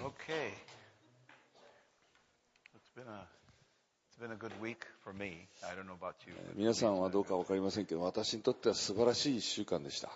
Okay. It's been a good week for me. I don't know about you. 皆さんはどうかわかりませんけど、私にとっては素晴らしい1週間でした。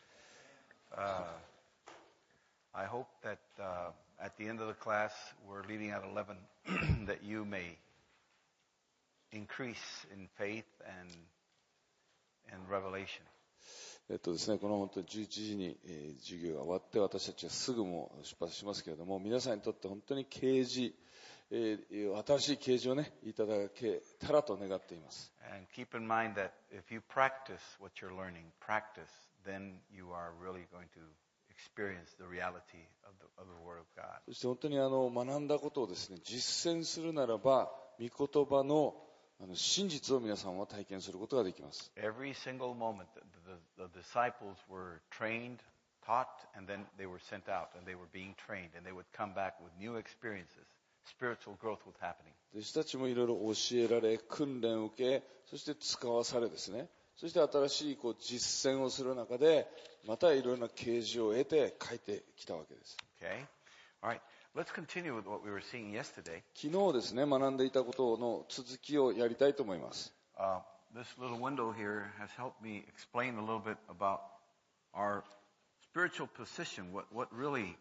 I hope that at the end of the class, we're leaving at 11, that you may increase in faith and revelation. ですね、この本当に11時に、授業が終わって私たちはすぐもう出発しますけれども、皆さんにとって本当に啓示、新しい啓示をね、いただけたらと願っています。 And keep in mind that if you practice what you're learning, then you are really going to experience the reality of the Word of God. そして本当に学んだことをですね、実践するならば、御言葉の真実を皆さんは体験することができます。 Every single moment, the disciples were trained, taught, and then they were sent out, and they were being trained, and they would come back with new experiences. Spiritual growth was happening. 弟子たちもいろいろ教えられ、訓練を受け、そして使わされですね、そして新しい実践をする中で、またいろいろな啓示を得て帰ってきたわけです。 Okay? All right. Let's continue with what we were seeing yesterday. 昨日ですね、学んでいたことの続きをやりたいと思います。 This little window here has helped me explain a little bit about our spiritual position, what really,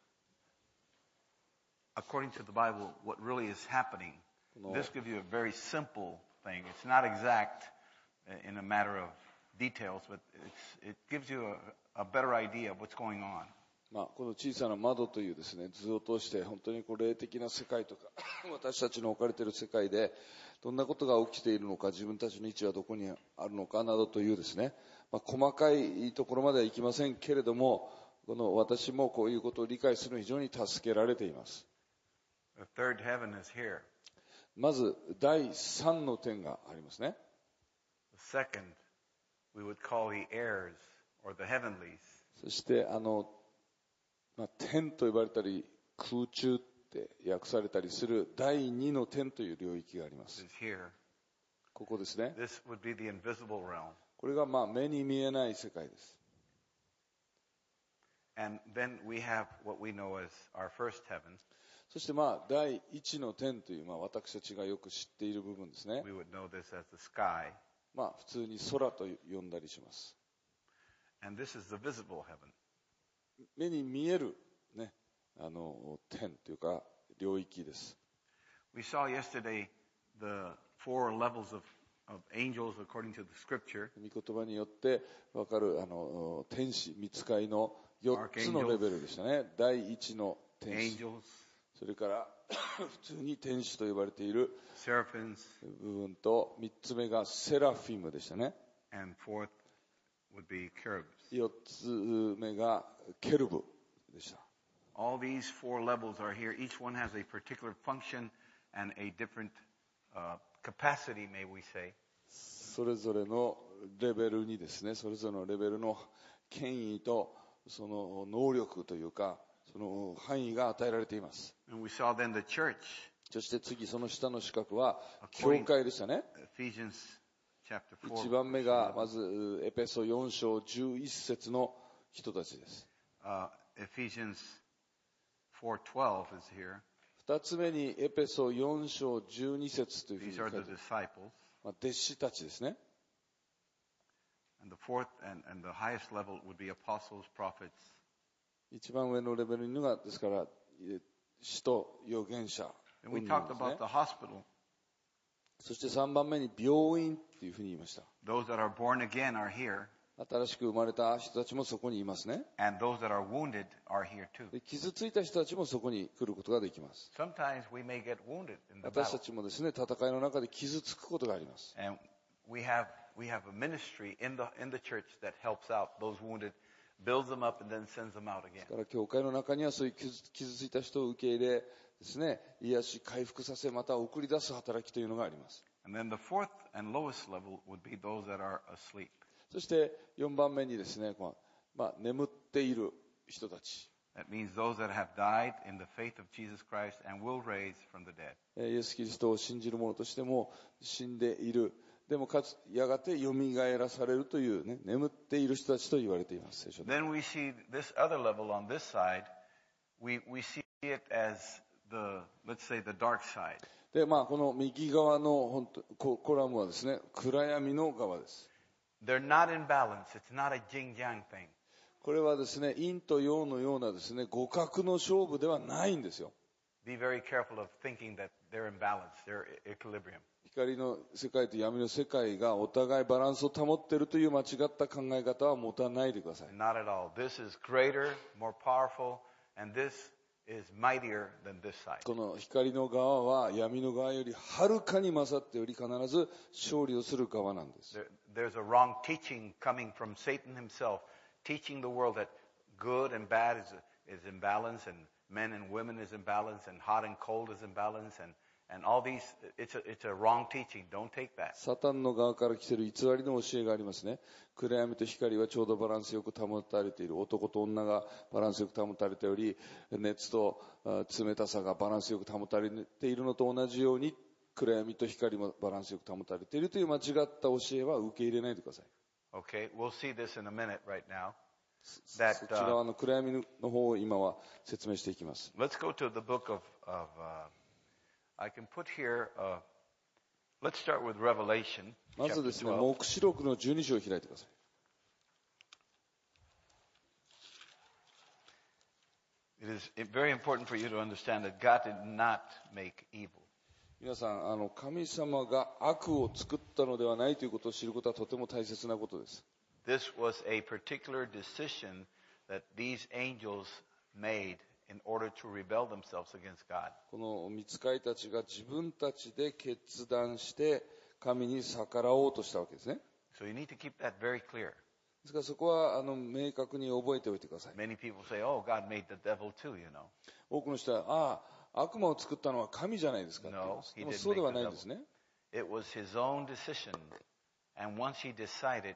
according to the Bible, what really is happening. This gives you a very simple thing. It's not exact in a matter of details, but it gives you a better idea of what's going on. この小さな窓というですね、図を通して本当に霊的な世界とか私たちの置かれている世界でどんなことが起きているのか、自分たちの位置はどこにあるのかなどというですね、細かいところまではいきませんけれども、私もこういうことを理解するのに非常に助けられています。 The third heaven is here. まず第3の天がありますね。 The second, we would call the airs or the heavenlies. そして天と呼ばれたり空中って訳されたりする第2の天という領域があります。ここですね。 This would be the invisible realm. これが目に見えない世界です。 And then we have what we know as our first heaven. そして第1の天という私たちがよく知っている部分ですね。 We would know this as the sky. 普通に空と呼んだりします。 And this is the visible heaven. 目に見えるね、天というか領域です。 We saw yesterday the four levels of angels according to the scripture. 御言葉によってわかる天使、御使いの4つのレベルでしたね。第1の天使。それから普通に天使と呼ばれている部分と、3つ目がセラフィムでしたね。 And fourth would be cherubs. 4つ目がケルブでした。 All these four levels are here. Each one has a particular function and a different capacity, may we say. それぞれのレベルにですね、それぞれのレベルの権威とその能力というか、その範囲が与えられています。 And we saw then the church. そして次、その下の四角は教会でしたね。 Ephesians chapter 4. 1番目がまずエペソ4章11節の人たちです。 Ephesians 4:12 is here. 2つ目にエペソ4章12節というふうに書いてあります。 These are the disciples. 弟子たちですね。 And the fourth and the highest level would be apostles, prophets. 一番上のレベルにはですから使徒、預言者。 And we talked about the hospital. そして3番目に病院っていうふうに言いました。 Those that are born again are here. 新しく生まれた人たちもそこにいますね。 And those that are wounded are here too. 傷ついた人たちもそこに来ることができます。 Sometimes we may get wounded in the 私た battle. ちもですね、戦いの中で傷つくことがあります。 And we have a ministry in the church that helps out those wounded, builds them up, and then sends them out again. だから教会の中にはそういう傷ついた人を受け入れですね、癒し、回復させ、また送り出す働きというのがあります。 And then the fourth and lowest level would be those that are asleep. そして4番目にですね、眠っている人たち。 That means those that have died in the faith of Jesus Christ and will raise from the dead. イエス・キリストを信じる者としても死んでいる。でもかつやがて蘇らされるというね、眠っている人たちと言われています。聖書で。 Then we see this other level on this side. We see See it as let's say the dark side. で、この右側のコラムはですね、暗闇の側です。 They're not in balance. It's not a yin-yang thing. これはですね、陰と陽のようなですね、互角の勝負ではないんですよ。 Be very careful of thinking that they're in balance. They're equilibrium. 光の世界と闇の世界がお互いバランスを保っているという間違った考え方は持たないでください。 Not at all. This is greater, more powerful, and this is mightier than this side. この光の側は闇の側よりはるかに勝っており、必ず勝利をする側なんです。 There's a wrong teaching coming from Satan himself, teaching the world that good and bad is in balance, and men and women is in balance, and hot and cold is in balance, and all these, it's a wrong teaching. Don't take that. サタンの側から来ている偽りの教えがありますね。暗闇と光はちょうどバランスよく保たれている。男と女がバランスよく保たれており、熱と冷たさがバランスよく保たれているのと同じように、暗闇と光もバランスよく保たれているという間違った教えは受け入れないでください。 Okay, we'll see this in a minute right now. そちら側の暗闇の方を今は説明していきます。 Let's go to the book of I can put here, let's start with Revelation. まずですね、 chapter 12. 黙示録の12章を開いてください。 It is very important for you to understand that God did not make evil. 皆さん、神様が悪を作ったのではないということを知ることはとても大切なことです。 This was a particular decision that these angels made in order to rebel themselves against God. この御使いたちが自分たちで決断して神に逆らおうとしたわけですね。 So you need to keep that very clear. ですからそこは明確に覚えておいてください。 Many people say, oh, God made the devil too, you know. 多くの人は、悪魔を作ったのは神じゃないですかって言います。 No, he でも didn't そうでは make ない the んですね。 It was his own decision. And once he decided,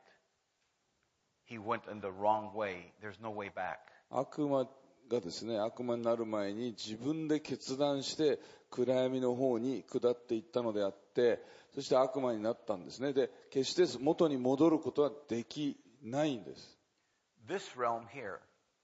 he went in the wrong way. There's no way back. 悪魔がですね、悪魔になる前に自分で決断して暗闇の方に下っていったのであって、そして悪魔になったんですね。で、決して元に戻ることはできないんです。 This realm here,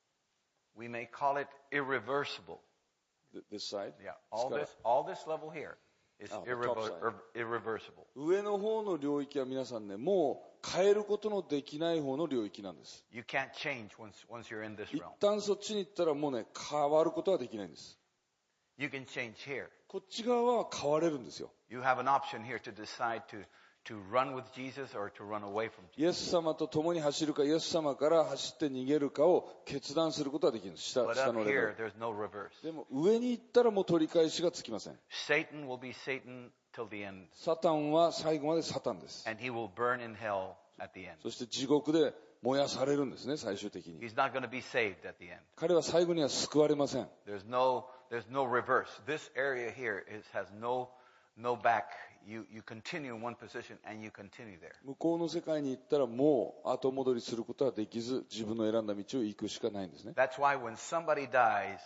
we may call it irreversible. This side? Yeah, all this level here is the top side. irreversible. 上の方の領域は皆さんね、もう変えることのできない方の領域なんです。 You can't change once you're in this 一 realm. 旦そっちに行ったらもうね、変わることはできないんです。 You can change here. こっち側は変われるんですよ。 You have an option here to decide to run with Jesus or to run away from イエス様と共に走るか、イエス様から走って逃げるかを決断することはできるんです。 Jesus. But 下 up のレベ here, ル。 there's no reverse. でも上に行ったらもう取り返しがつきません。 Satan will be Satan till the end. サタンは最後までサタンです。 And he will burn in hell at the end. そして地獄で燃やされるんですね、最終的に。 He's not going to be saved at the end. 彼は最後には救われません。 There's no reverse. This area here has no back. You continue in one position and you continue there. 向こうの世界に行ったらもう後戻りすることはできず、自分の選んだ道を行くしかないんですね。 That's why when somebody dies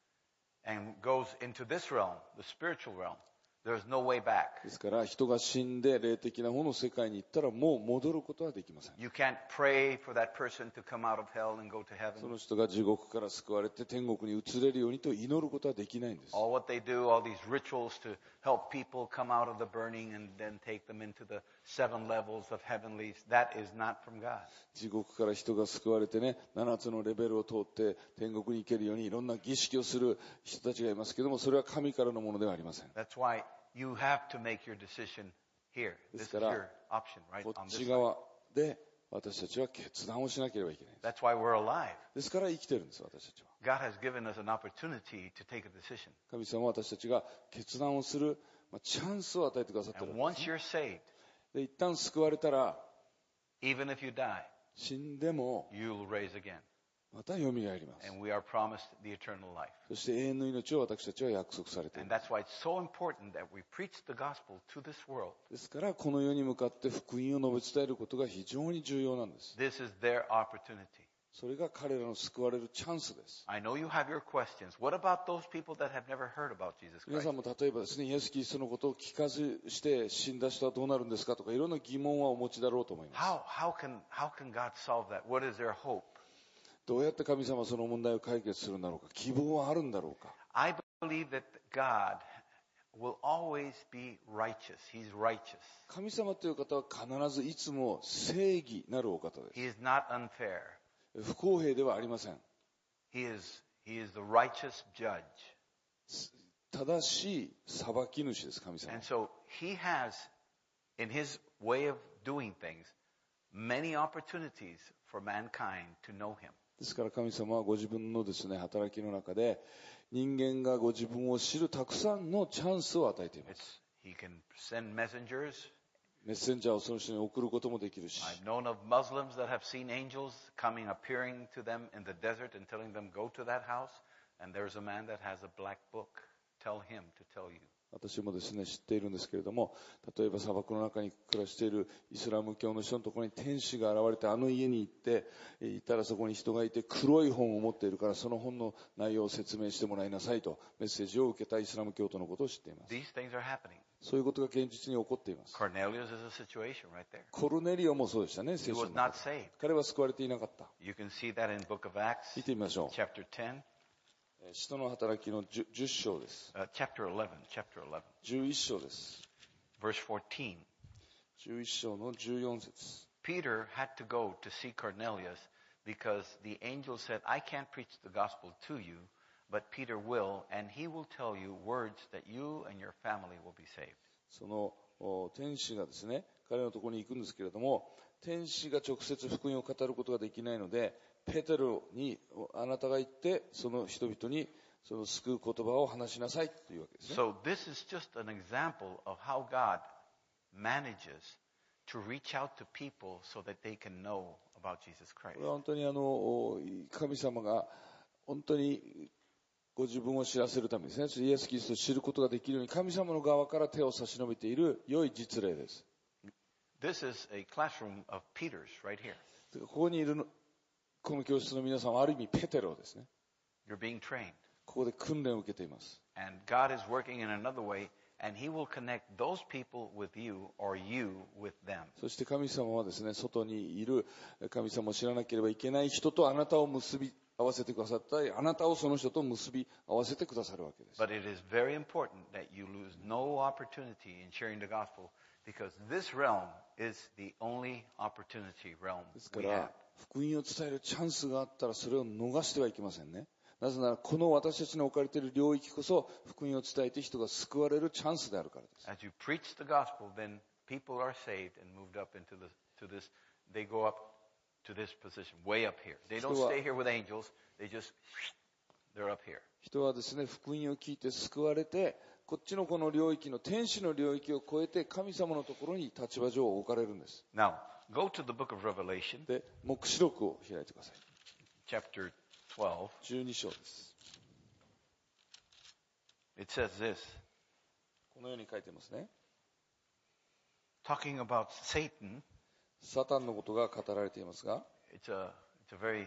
and goes into this realm, the spiritual realm, there's no way back. ですから人が死んで霊的な方の世界に行ったらもう戻ることはできません。 You can't pray for that person to come out of hell and go to そ heaven. の人が地獄から救われて天国に移れるようにと祈ることはできないんです。 All what they do, all these rituals to help people come out of the burning and then take them into the 7 levels of heavenlies, that is not from God. 地獄から人が救われてね、7つのレベルを通って天国に行けるようにいろんな儀式をする人たちがいますけども、それは神からのものではありません。 That's why you have to make your decision here. This is your option, right? こ On っ this ち side. 側で私たちは決断をしなければいけないんです。 That's why we're alive. ですから生きてるんです、私たちは。 God has given us an opportunity to take a decision. 神様は私たちが決断をする、チャンスを与えてくださってる And わけです once ね。 you're saved, で、一旦救われたら、 even if you die, 死んでも you'll raise again. また蘇ります。 And we are promised the eternal life. そして永遠の命を私たちは約束されている And。that's why it's so important that we preach the gospel to this world. ですからこの世に向かって福音を述べ伝えることが非常に重要なんです。 This is their opportunity. それが彼らの救われるチャンスです。 I know you have your questions. What about those people that have never heard about Jesus 皆 Christ? さんも例えばですね、イエス・キリストのことを聞かずして死んだ人はどうなるんですかとかいろんな疑問はお持ちだろうと思います。 How can God solve that? What is their hope? どうやって神様はその問題を解決するんだろうか、希望はあるんだろうか。 I believe that God will always be righteous. He's righteous. 神様という方は必ずいつも正義なるお方で He is not unfair. す。不公平ではありません。 He is the righteous judge. 正しい裁き主です、神様。 And so he has, in his way of doing things, many opportunities for mankind to know him. ですから神様はご自分のですね、働きの中で人間がご自分を知るたくさんのチャンスを与えています。 He can send messengers. メッセンジャーをその人に送ることもできるし。 I've known of Muslims that have seen angels coming, appearing to them in the desert and telling them, go to that house, and there's a man that has a black book. Tell him to tell you. 私もですね、知っているんですけれども、例えば砂漠の中に暮らしているイスラム教の人のところに天使が現れて、あの家に行ったらそこに人がいて黒い本を持っているから、その本の内容を説明してもらいなさいとメッセージを受けたイスラム教徒のことを知っています。 These things are happening. そういうことが現実に起こっています。 Cornelius is a situation right there. コルネリオもそうでしたね、聖 He 書 was の not 中で。 saved. 彼は救われていなかった。 You can see that in the book of Acts, 見てみましょう。 chapter 10, 使徒の働きの 10章です。 chapter 11, 11章です。 verse 14. 11章の14節。 Peter had to go to see Cornelius because the angel said, I can't preach the gospel to you, but Peter will, and he will tell you words that you and your family will be saved. その天使がですね、彼のところに行くんですけれども、天使が直接福音を語ることができないので、ペテロにあなたが行ってその人々にその救う言葉を話しなさいというわけですね。 So this is just an example of how God manages to reach out to people so that they can know about Jesus こ Christ. れは本当に神様が本当にご自分を知らせるためですね、イエス・キリストを知ることができるように神様の側から手を差し伸べている良い実例です。 This is a classroom of Peter's right here. ここにいるこの教室の皆さんはある意味ペテロですね。 You're being trained. ここで訓練を受けています。 And God is working in another way, and He will connect those people with you or you with them. そして神様はですね、外にいる神様を知らなければいけない人とあなたを結び合わせてくださったり、あなたをその人と結び合わせてくださるわけです。 But it is very important that you lose no opportunity in sharing the gospel, because this realm is the only opportunity realm ですか we have. ら、福音を伝えるチャンスがあったらそれを逃してはいけませんね。なぜならこの私たちの置かれている領域こそ福音を伝えて人が救われるチャンスであるからです。 As you preach the gospel, then people are saved and moved up into this. They go up to this position, way up here. They don't stay here with angels. They're up here. 人はですね、福音を聞いて救われて、こっちのこの領域の天使の領域を超えて神様のところに立場上置かれるんです。 Now, go to the book of Revelation, で、黙示録を開いてください。 chapter 12. 12章です。 It says this, このように書いてますね。 talking about Satan. サタンのことが語られていますが、 It's a very,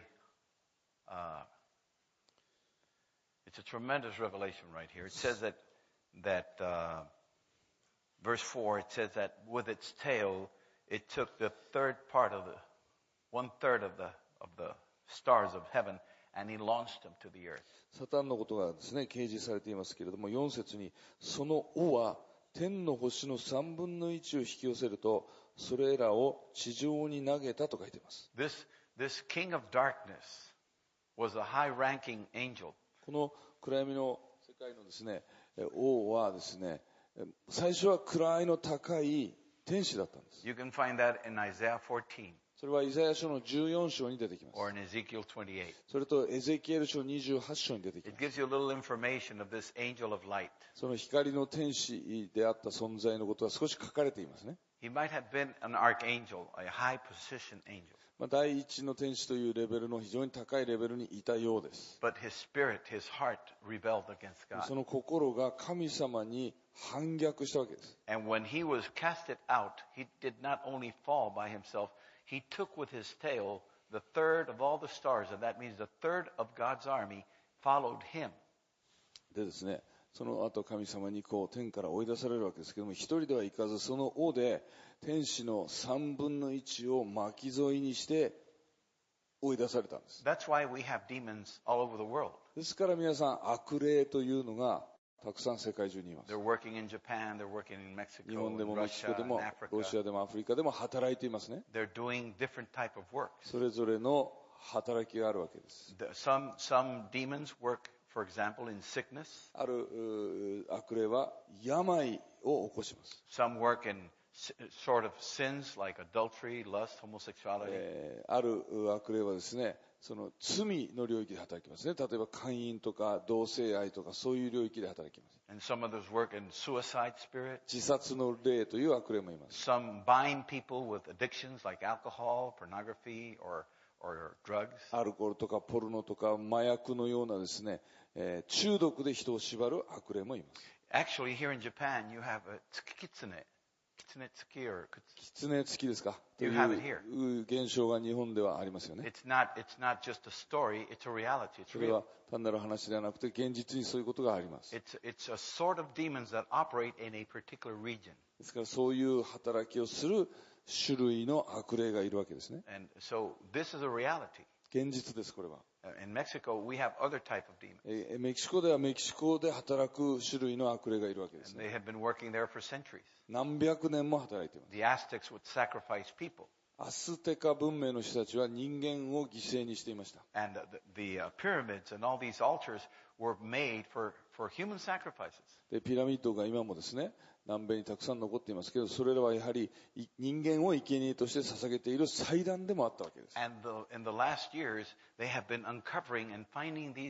it's a tremendous revelation right here. It says that verse 4, it says that with its tail, it took the one third of the stars of heaven, and he launched them to the earth. サタンのことがですね、掲示されていますけれども、4節に、その尾は天の星の3分の1を引き寄せると、それらを地上に投げたと書いています。 This king of darkness was a high-ranking angel. この暗闇の世界のですね、王はですね、最初は位の高い天使だったんです。 You can find that in Isaiah 14 それはイザヤ書の14章に出てきます。 or in Ezekiel 28. それとエゼキエル書28章に出てき It ます。 gives you a little information of this angel of light. その光の天使であった存在のことは少し書かれていますね。 He might have been an archangel, a high-position angel. 第一の天使というレベルの非常に高いレベルにいたようです。 But his spirit, his heart rebelled against God. その心が神様に反逆したわけです。 And when he was casted out, he did not only fall by himself, he took with his tail the third of all the stars, and that means the third of God's army followed him. でですね、その後神様に天から追い出されるわけですけども、一人では行かず、その尾で天使の3分の1を巻き添えにして追い出されたんです。 That's why we have demons all over the world. ですから皆さん、悪霊というのがたくさん世界中にいます。 They're working in Japan, they're working in 日 Mexico, 本で in もメキシコ Russia, で in も Africa. ロシアでもアフリカでも働いていますね。 They're doing different type of work. それぞれの働きがあるわけです。 Some demons work, for example, in sickness. ある悪霊は病を起こします。 Some work in sort of sins like adultery, lust, homosexuality. ある悪霊はですね、その罪の領域で働きますね。例えば姦淫とか同性愛とかそういう領域で働きます。 And some others work in suicide spirit. 自殺の霊という悪霊もいます。 Some bind people with addictions like alcohol, pornography, or drugs. アルコールとかポルノとか麻薬のようなですね、中毒で人を縛る悪霊もいます。 Actually, here in Japan, you have a kitsune. Kitsune-tsuki or 狐付きですかと You い have it here. う現象が日本ではありますよね。 it's not just a story, it's a reality. It's それは real. 単なる話ではなくて現実にそういうことがあります。 It's a sort of demons that operate in a particular region. ですからそういう働きをする種類の悪霊がいるわけですね。 And so this is a reality. 現実です、これは。 In Mexico, we have other type of demons. メキシコではメキシコで働く種類の悪霊がいるわけです And ね。 they have been working there for centuries. 何百年も働いています。 The Aztecs would sacrifice people. アステカ文明の人たちは人間を犠牲にしていました。 And the pyramids and all these altars were made for human sacrifices. で、ピラミッドが今もですね、南米にたくさん残っていますけど、それらはやはり人間を生贄として捧げている祭壇でもあったわけです。 And in the last years, they have been uncovering and finding these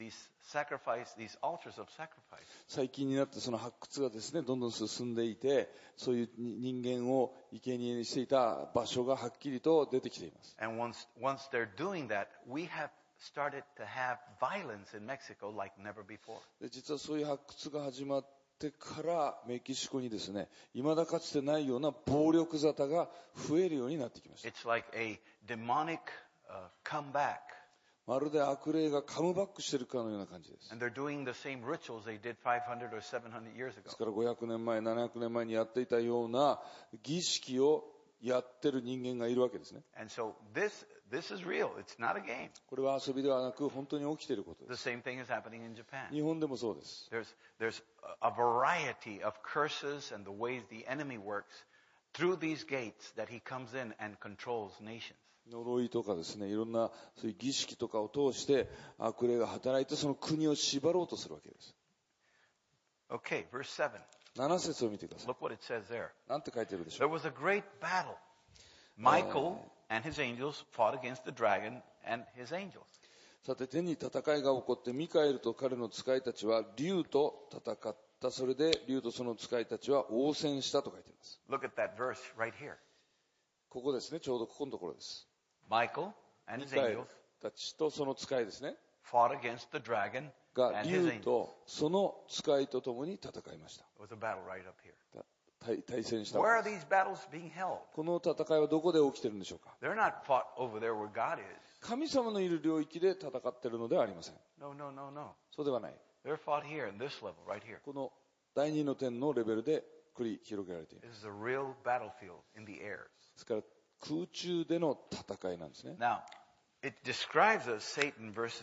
altars of sacrifice. 最近になってその発掘がですね、どんどん進んでいて、そういう人間を生贄にしていた場所がはっきりと出てきています。 And once they're doing that, we have started to have violence in Mexico like never before. で、実はそういう発掘が始まってからメキシコにですね、未だかつてないような暴力沙汰が増えるようになってきました。 It's like a demonic comeback. まるで悪霊がカムバックしているかのような感じです。 And they're doing the same rituals they did 500 or 700 years です ago. から500年前、700年前にやっていたような儀式をやってる人間がいるわけですね。 And so this is real. It's not a game. これは遊びではなく本当に起きていることで The す。 same thing is happening in Japan. 日本でもそうです。 There's a variety of curses and the ways the enemy works through these gates that he comes in and controls nations. 呪いとかですね、いろんなそういう儀式とかを通して悪霊が働いてその国を縛ろうとするわけです。 Okay, verse 7. 7節を見てください。 Look what it says there. なんて書いてるでしょ There う。 was a great battle. Michael and his angels fought against the dragon and his angels. さて天に戦いが起こってミカエルと彼の使いたちは竜と戦った。それで竜とその使いたちは応戦したと書いています。 Look at that verse right here. ここですね、ちょうどここのところです。 Michael and ミ his カエル angels たちとその使いですね。 fought against the dragon が and his 竜 angels. とその使いと共に戦いました。 It was a battle right up here. 対戦した Where わ are けです。 these battles being held? この戦いはどこで起きているんでしょうか。 They're not fought over there where God is. 神様のいる領域で戦っているのではありません。 No. そうではない。 They're fought here in this level right here. この第二の天のレベルで繰り広げられている。 This is a real battlefield in the airs. ですから空中での戦いなんですね。 Now, it describes us, Satan, verse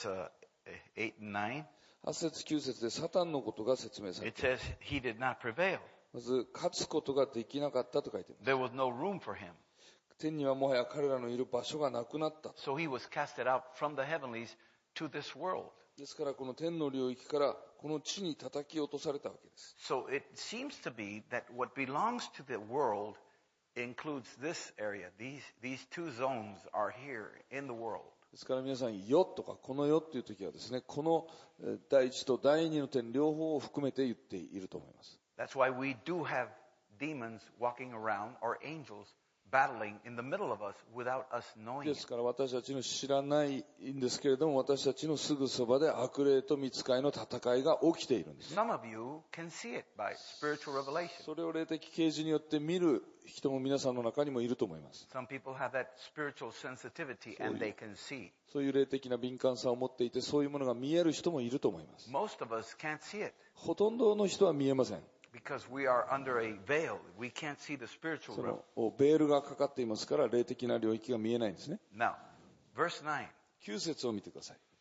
8 and 9. 8節9節でサタンのことが説明され It ている。 says he did not prevail. まず勝つことができなかったと書いています。 There was no room for him. 天にはもはや彼らのいる場所がなくなった。 So he was casted out from the heavenlies to this world. ですからこの天の領域からこの地に叩き落とされたわけです。 So it seems to be that what belongs to the world includes this area. These two zones are here in the world. ですから皆さん、世とかこの世っていう時はですね、この第一と第二の点両方を含めて言っていると思います。 That's why we do have demons walking around or angels battling in the middle of us without us knowing で it. すから私たちの知らないんですけれども、私たちのすぐそばで悪霊と御使いの戦いが起きているんです。 Some of you can see it by spiritual revelation. それを霊的啓示によって見る人も皆さんの中にもいると思います。 Some people have that spiritual sensitivity and they can see. そういう霊的な敏感さを持っていて、そういうものが見える人もいると思います。 Most of us can't see it ほとんどの人は見えません。 because we are under a veil. We can't see the spiritual そ realm. のベールがかかっていますから、霊的な領域が見えないんですね。 Now, verse 9. 9節を見てください。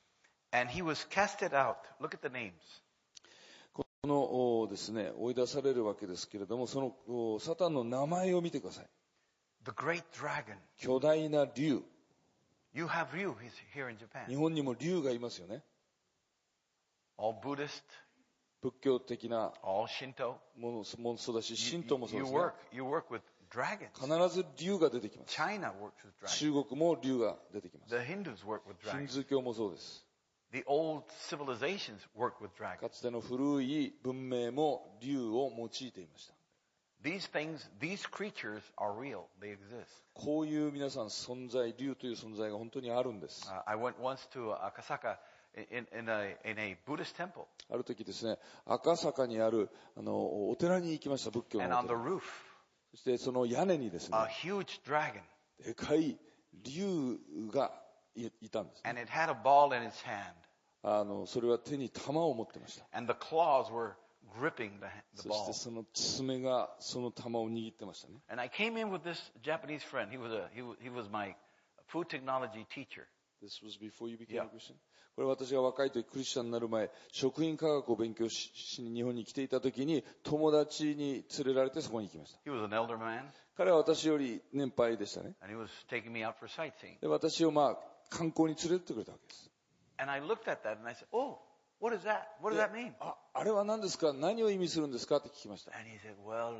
And he was casted out. Look at the names. このですね、追い出されるわけですけれども、そのサタンの名前を見てください。 The great dragon. 巨大な竜。 You have Ryu here in Japan. 日本にも竜がいますよね。 All Buddhist, 仏教的な all Shinto. ものもそうだし、神道もそう You ですね。 you work with dragons. 必ず竜が出てきます。 China works with dragons. 中国も竜が出てきます。 The Hindus work with ヒン dragons. ズー教もそうです。 The old civilizations work with か dragons. つての古い文明も竜を用いていました。 These things, these creatures are real. They exist. こういう皆さん存在、竜という存在が本当にあるんです。 I went once to Akasaka in a Buddhist temple. ある時ですね、赤坂にあるお寺に行きました、仏教 And のお on the 寺。 roof, そしてその屋根にですね、 a huge dragon. でかい竜がいたんですね。 And it had a ball in its hand. それは手に玉を持ってました。 And the claws were gripping the そして ball. その爪がその玉を握ってましたね。 And I came in with this Japanese friend. He was my food technology teacher. This was before you became Yeah. a Christian? これ私が若い時クリスチャンになる前、食品科学を勉強しに日本に来ていた時に友達に連れられてそこに行きました。 He was an elder man, 彼は私より年配でしたね。 and he was taking me out for sightseeing. で、私を観光に連れてってくれたわけです。 And I looked at that and I said, "Oh, what is that? What does that mean?" あれは何ですか？何を意味するんですかって聞きました。 And he said, "Well,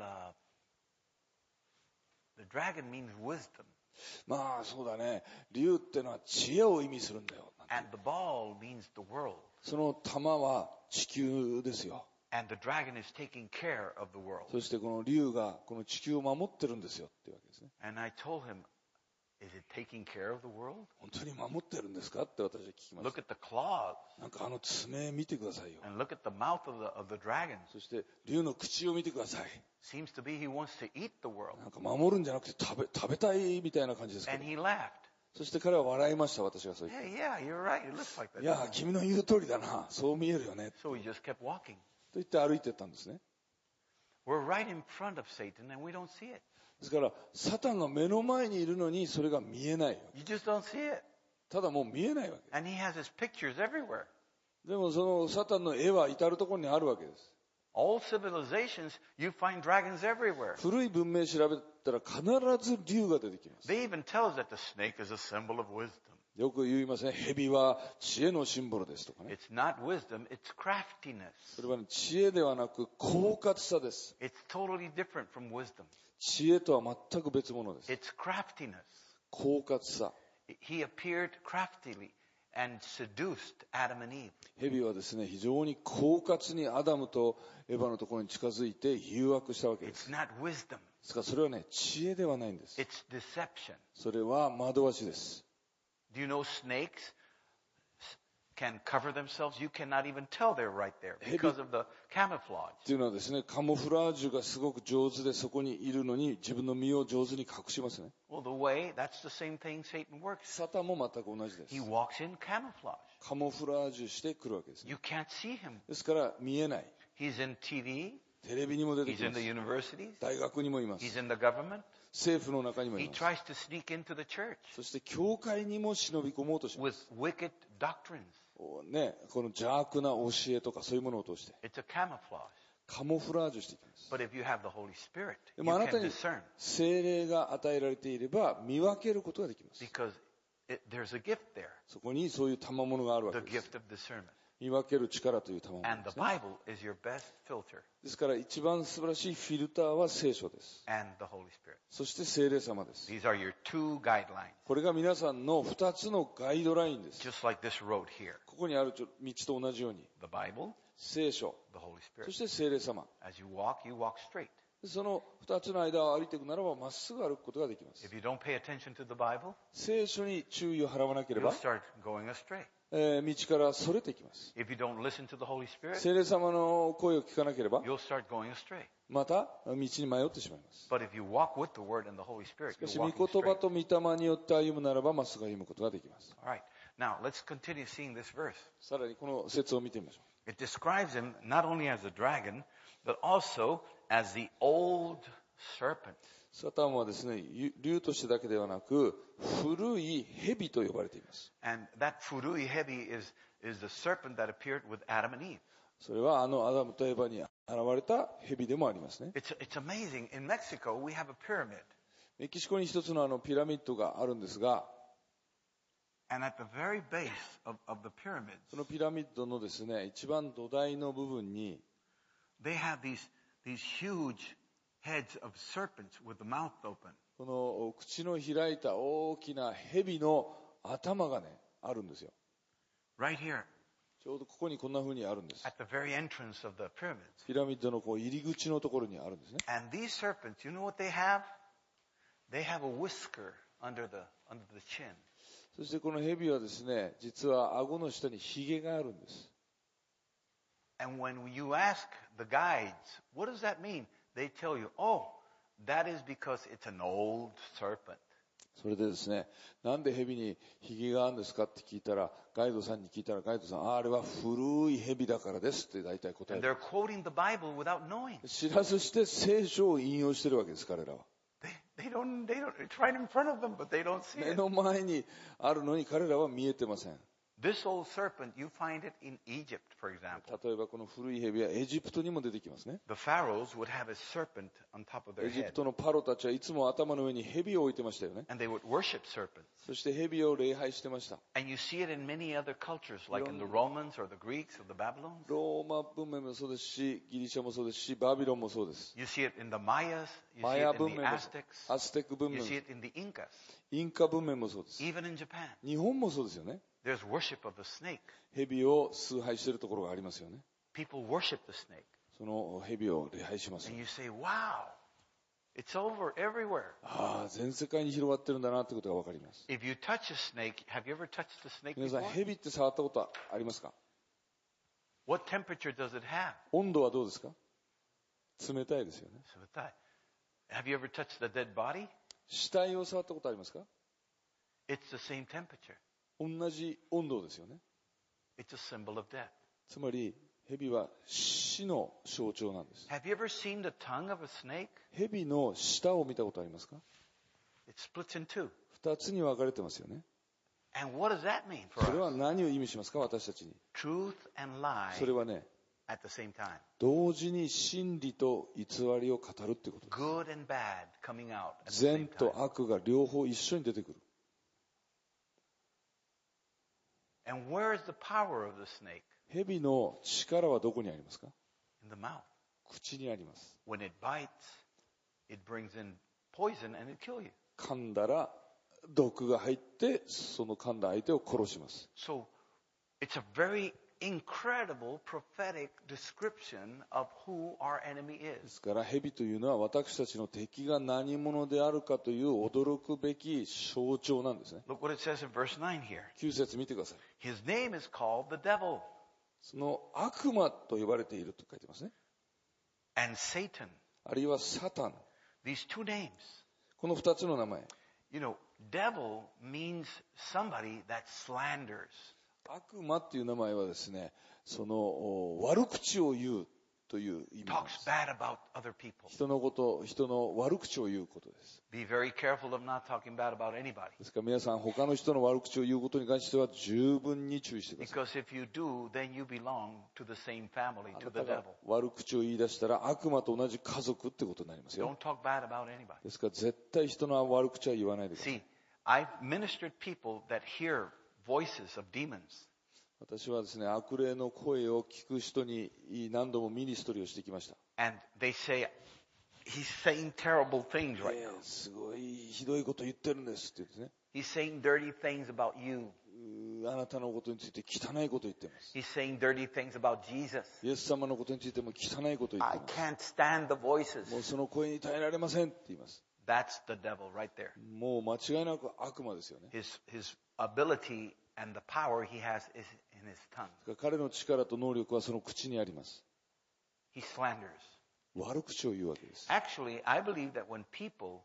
the dragon means wisdom, そうだね。竜ってのは知恵を意味するんだよ。 and the ball means the world, その玉は地球ですよ。 and the dragon is taking care of the world." そしてこの竜がこの地球を守ってるんですよっていうわけですね。 And I told him, "Is it taking care of the world? 本当に守ってるんですかって私は聞きまし Look at the claws, た。なんか爪見てくださいよ。 and look at the mouth of the dragon. そして竜の口を見てください。 Seems to be he wants to eat the world." なんか守るんじゃなくて食べたいみたいな感じですけ And ど。 he laughed. そして彼は笑いました、私がそう言っ Yeah, yeah, you're right. It looks like て。 that. いや、君の言う通りだな。そう見えるよね。 So he just kept walking. と言って歩いてったんですね。 We're right in front of Satan, and we don't see it. ですから、サタンが目の前にいるのにそれが見えないわけ。 You just don't see it. ただもう見えないわけ。 And he has his pictures everywhere. でもそのサタンの絵は至るところにあるわけです。 All civilizations, you find dragons everywhere. 古い文明調べたら必ず竜が出てきます。 They even tell us that the snake is a symbol of wisdom. よく言いますね。蛇は知恵のシンボルですとかね。 It's not wisdom, it's craftiness. それはね、知恵ではなく狡猾さです。 It's totally different from wisdom. 知恵とは全く別物です。 It's craftiness. 狡猾さ。 He appeared craftily and seduced Adam and Eve. 蛇はですね、非常に狡猾にアダムとエヴァのところに近づいて誘惑したわけで It's す。 not wisdom, ですからそれはね、知恵ではないんです。 it's deception. それは惑わしです。 Do you know snakes can cover themselves? You cannot even tell they're right there because of the camouflage. っていうのはですね、カモフラージュがすごく上手でそこにいるのに自分の身を上手に隠しますね。 Well, the way, that's the same thing Satan works. サタンも全く同じで He す。 walks in camouflage. カモフラージュしてくるわけですね。 You can't see him. ですから見えない。 He's in TV. テレビにも出て He's きま in す the。universities. 大学にもいます。 He's in the government. 政府の中にもい He ます。 tries to sneak into the church そして教会にも忍び込もうとしま with す。 wicked doctrines. ね、この邪悪な教えとかそういうものを通して It's a camouflage. カモフラージュしていきます。 But if you have the Holy Spirit, で you もあな can たに discern 聖霊が与えられていれば見分けることができます。 because there's a gift there, そこにそういう賜物があるわ the けです。 gift of discernment. 見分ける力という賜物 And で the すね。 Bible is your best filter ですから一番素晴らしいフィルターは聖書です。 and the Holy Spirit. そして聖霊様です。 These are your two guidelines, これが皆さんの2つのガイドラインです。 just like this road here. ここにある道と同じように The Bible, 聖書、 the Holy そ Spirit. して聖霊様。 As you walk straight. その2つの間を歩いていくならばまっすぐ歩くことができます。 If you don't pay attention to the Bible, 聖書に注意を払わなけれ you'll ば、 start going astray. 道からそれていきます。 If you don't listen to the Holy Spirit, 聖霊様の声を聞かなければ、 you'll start going astray. また道に迷ってしまいます。 But if you walk with the Word and the Holy Spirit, しか you're し、御 walking 言葉 straight. と御霊によって歩むならば、まっすぐ歩むことができます。 All right. Now, let's continue seeing this verse. さらにこの説を見てみましょ It describes him not only as a dragon, but also as the old serpent. う。サタンはですね、竜としてだけではなく、古い蛇と呼ばれています。 And that furui hebi is is the serpent that appeared with Adam and Eve. それはアダムとエバに現れた蛇でもありますね。 It's amazing. In Mexico, we have a pyramid. メキシコに一つのピラミッドがあるんですが、 And at the very base of the pyramids, そのピラミッドのですね、一番土台の部分に、 they have these huge heads of serpents with the mouth open. この口の開いた大きな蛇の頭がね、あるんですよ。 Right here, ちょうどここにこんな風にあるんです。 at the very entrance of the pyramids. ピラミッドの入り口のところにあるんですね。 And these serpents, you know what they have? They have a whisker under the chin. そしてこの蛇はですね、実は顎の下にヒゲがあるんです。 And when you ask the guides, what does that mean? They tell you, oh, that is because it's an old serpent. それでですね、なんで蛇にヒゲがあるんですかって聞いたら、ガイドさんに聞いたら、ガイドさん、あれは古い蛇だからですって大体答え And る。 they're quoting the Bible without knowing. 知らずして聖書を引用してるわけです、彼らは。 They don't, it's right in front of them, but they don't see 目 it. の前にあるのに彼らは見えてません。 This old serpent, you find it in Egypt, for example. 例えばこの古い蛇はエジプトにも出てきますね。 The pharaohs would have a serpent on top of their エジプ head. トのパロたちはいつも頭の上に蛇を置いてましたよね。 And they would worship serpents. そして蛇を礼拝してました。 And you see it in many other cultures, like in the Romans or the Greeks or the Babylons. ローマ文明もそうですし、ギリシャもそうですし、バビロンもそうです。 You see it in the Mayas. You マ see ヤ it 文 in 明 the も、 Aztecs. アステック文 You 明も、 see it in the Incas. インカ文明もそうです。 Even in Japan, 日本もそうですよね。 there's worship of the snake. 蛇を崇拝しているところがありますよね。 People worship the snake. その蛇を礼拝します。 And you say, wow, it's over everywhere. ああ、全世界に広がってるんだなってことがわかります。 If you touch a snake, have you ever touched the snake 皆さん、 before? 蛇って触ったことありますか？ What temperature does it have? 温度はどうですか？冷たいですよね。 Have you ever touched the dead body? 死体を触ったことありますか？ It's the same temperature. 同じ温度ですよね。 It's a symbol of death. つまり、蛇は死の象徴なんです。 Have you ever seen the tongue of a snake? 蛇の舌を見たことありますか？ It splits in two. 二つに分かれてますよね。 And what does that mean for それは us? 何を意味しますか？私たちに。 Truth and lie それはね、 at the same time. 同時に真理と偽りを語るってことです。 Good and bad coming out at the 善 same と time. 悪が両方一緒に出てくる。 And where is the power of the snake? 蛇の力はどこにありますか？ In the mouth. 口にあります。 When it bites, it brings in poison and it kills you. 噛んだら毒が入ってその噛んだ相手を殺します。 So it's a very incredible prophetic description of who our enemy で is. すから蛇というのは私たちの敵が何者であるかという驚くべき象徴なんですね。 Look what it says in verse 9 here. 9節見てください。 His name is called the devil その悪魔と呼ばれていると書いてますね。 and Satan. あるいはサタン。 These two names. この2つの名前。 You know, devil means somebody that slanders. 悪魔っていう名前はですね、その悪口を言うという意味なん Talks です。 bad about other people. 人の悪口を言うことです。 Be very careful of not talking bad about anybody. ですから皆さん他の人の悪口を言うことに関しては十分に注意してください。 Because if you do, then you belong to the same family, あ to な the たが devil. 悪口を言い出したら悪魔と同じ家族ってことになりますよ。 Don't talk bad about anybody. ですから絶対人の悪口は言わないでください。 See, I've ministered people that hear voices of demons. 私はですね、悪霊の声を聞く人に何度もミニストリーをしてきました。 And they say, he's saying terrible things right now. すごいひどいこと言ってるんですって言ってね。 He's saying dirty things about you. あなたのことについて汚いこと言ってます。 He's saying dirty things about Jesus. イエス様のことについても汚いこと言って I ます。 can't stand the voices. もうその声に耐えられませんって言います。 That's the devil right there. もう間違いなく悪魔ですよね。 His ability and the power he has is in his tongue. 彼の力と能力はその口にあります。 He slanders. 悪口を言うわけです。 Actually, I believe that when people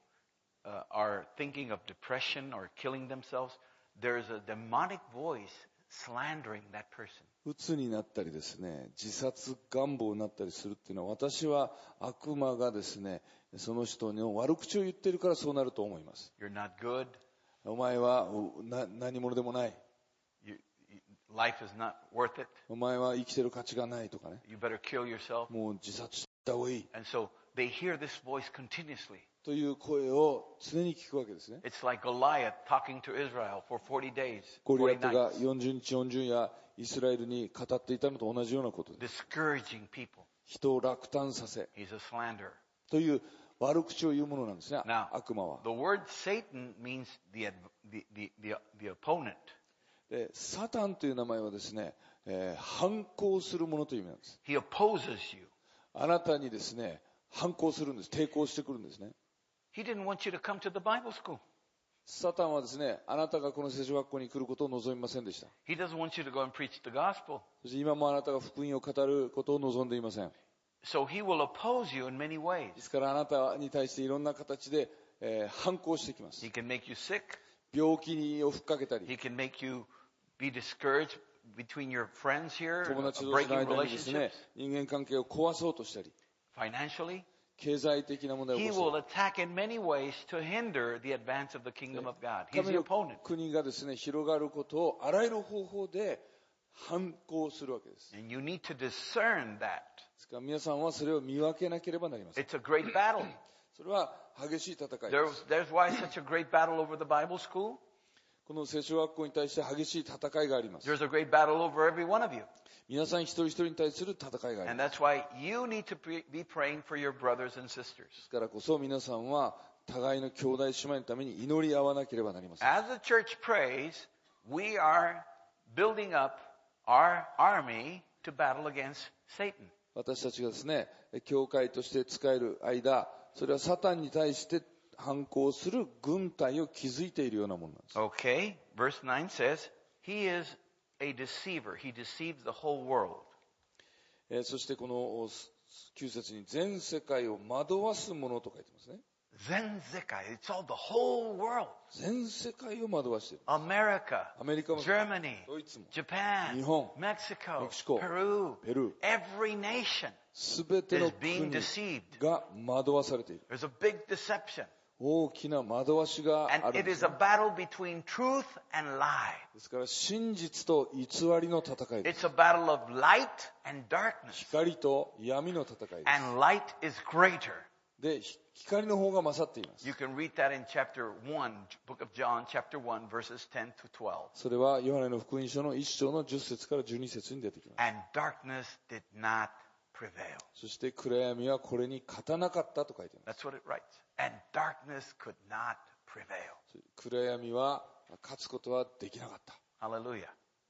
are thinking of depression or killing themselves, there's a demonic voice slandering that person. 鬱になったりですね、自殺願望になったりするっていうのは、私は悪魔がですね、その人の悪口を言ってるからそうなると思います。 You're not good. お前は何者でもない。 life is not worth it. お前は生きてる価値がないとかね。 You better kill yourself. もう自殺した方がいい。 And so they hear this voice continuously. という声を常に聞くわけですね。 It's like Goliath talking to Israel for 40 days, ゴリア 40 テが nights, 40日40夜イスラエルに語っていたのと同じようなことです。 discouraging people. 人を落胆させ He's a slanderer. という悪口を言うものなんですね。 Now, 悪魔は。 the word Satan means the opponent. でサタンという名前はですね、反抗するものという意味なんです。 He opposes you. あなたにですね、反抗するんです。抵抗してくるんですね。 He didn't want you to come to the Bible school. サタンはですね、あなたがこの聖書学校に来ることを望みませんでした。 He doesn't want you to go and preach the gospel. そして今もあなたが福音を語ることを望んでいません。 So he will oppose you in many ways. ですからあなたに対していろんな形で、反抗してきます。 He can make you sick. 病気をふっかけたり、 He can make you be discouraged between your friends here, 友達同士の breaking 間にですね relationships, 人間関係を壊そうとしたり、 financially. 経済的な問題を He 起こ will す。 attack in many ways to hinder the advance of the kingdom of God. He's 神 the の opponent. 国がですね広がることをあらゆる方法で反抗するわけです。で And you need to discern that. すから皆さんはそれを見分けなければなりません。 It's a great battle. それは激しい戦いです。 There's why such a great battle over the Bible school. この聖書学校に対して激しい戦いがあります。 There's a great battle over every one of you. 皆さん一人一人に対する戦いがあり And ます。 that's why you need to be praying for your brothers and sisters. ですからこそ皆さんは互いの兄弟姉妹のために祈り合わなければなりません。 As the church prays, we are building up our army to battle against Satan. 私たちがですね、教会として使える間、それはサタンに対して反抗する軍隊を築いているようなものなんです。 Okay, verse 9 says, He is a deceiver. He deceives the whole world. そしてこの9節に全世界を惑わすものと書いてますね。 Zenzekai, it's all the whole world. 全世界を惑わしている。 America, アメリカも、 Germany, ドイツも、 Japan, 日本、 Mexico, メキシコ、 Peru, ペルー、 every nation すべての is being 国 deceived. が惑わされている。 There's a big deception. 大きな惑わしがあ And るん it で is す a ね。 battle between truth and lie. ですから真実と偽りの戦いです。 It's a battle of light and darkness. 光と闇の戦いです。 And light is greater. で、光の方が勝っています。 You can read that in chapter 1, book of John, chapter 1, verses 10 to 12. それはヨハネの福音書の1章の10節から12節に出てきます。 And darkness did not prevail. そして暗闇はこれに勝たなかったと書いています。 That's what it writes. And darkness could not prevail. 暗闇は勝つことはできなかった。 Hallelujah.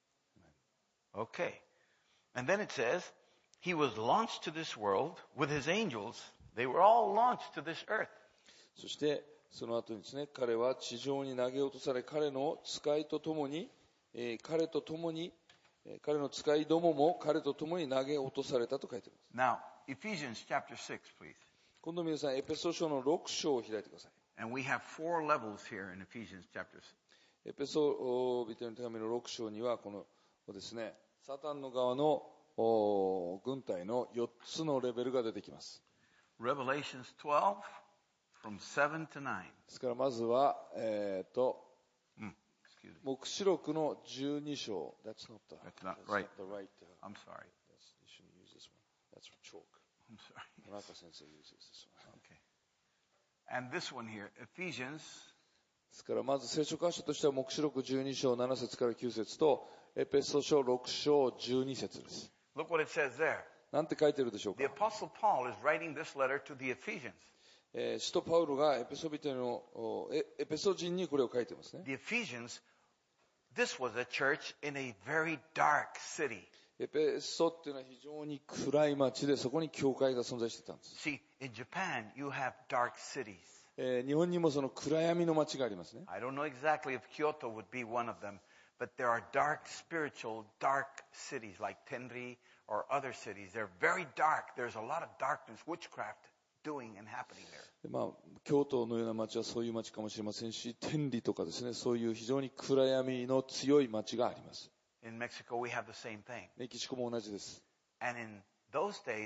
Okay. And then it says, He was launched to this world with His angels. They were all launched to this earth. そしてその後にですね、彼は地上に投げ落とされ、彼の使いとともに、彼の使いどもも彼とともに投げ落とされたと書いています。 Now, Ephesians chapter 6, please. 今度皆さんエペソ書の6章を開いてください。 And we have 4 levels here in Ephesians chapter 6. エペソビテの手紙の6章にはこのですね、サタンの側の軍隊の4つのレベルが出てきます。 Revelations 12, from 7 to 9. ですからまずは、 Excuse me. 黙示録の12章。That's not the, That's not right. the right. I'm sorry. You shouldn't use this one. That's chalk. I'm sorry. 田中先生 uses this one. Okay. And this one here, Ephesians ですからまず聖書箇所としては黙示録12章7節から9節とエペソ書6章12節です。 look what it says there. なんて書いてるでしょう The か。 Apostle Paul is writing this letter to the Ephesians. 使徒パウロがエペソビテのエペソ人にこれを書いてますね。 The Ephesians, this was a church in a very dark city. エペソっていうのは非常に暗い町でそこに教会が存在してたんです。 See, in Japan, you have dark cities. 日本にもその暗闇の町がありますね。 I don't know exactly if Kyoto would be one of them, but there are dark, spiritual, dark cities like Tenri or other cities. They're very dark. There's a lot of darkness, witchcraft doing and happening there. で京都のような町はそういう町かもしれませんし、天理とかですね、そういう非常に暗闇の強い町があります。 In Mexico, we have the same thing. メキシコも同じです。 And in those days,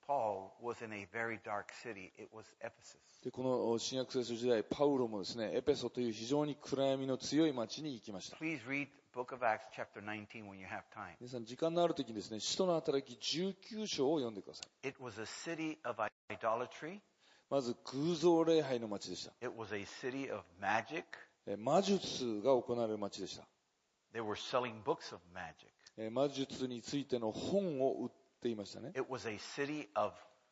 Paul was in a very dark city. It was Ephesus. で、この新約聖書時代、パウロもですね、エペソという非常に暗闇の強い町に行きました。 Please read Book of Acts chapter 19 when you have time. 皆さん、時間のある時にですね、使徒の働き19章を読んでください。 It was a city of idolatry. まず、偶像礼拝の町でした。 It was a city of magic. 魔術が行われる町でした。 They were selling books of magic. 魔術についての本を売っていましたね。 It was a city of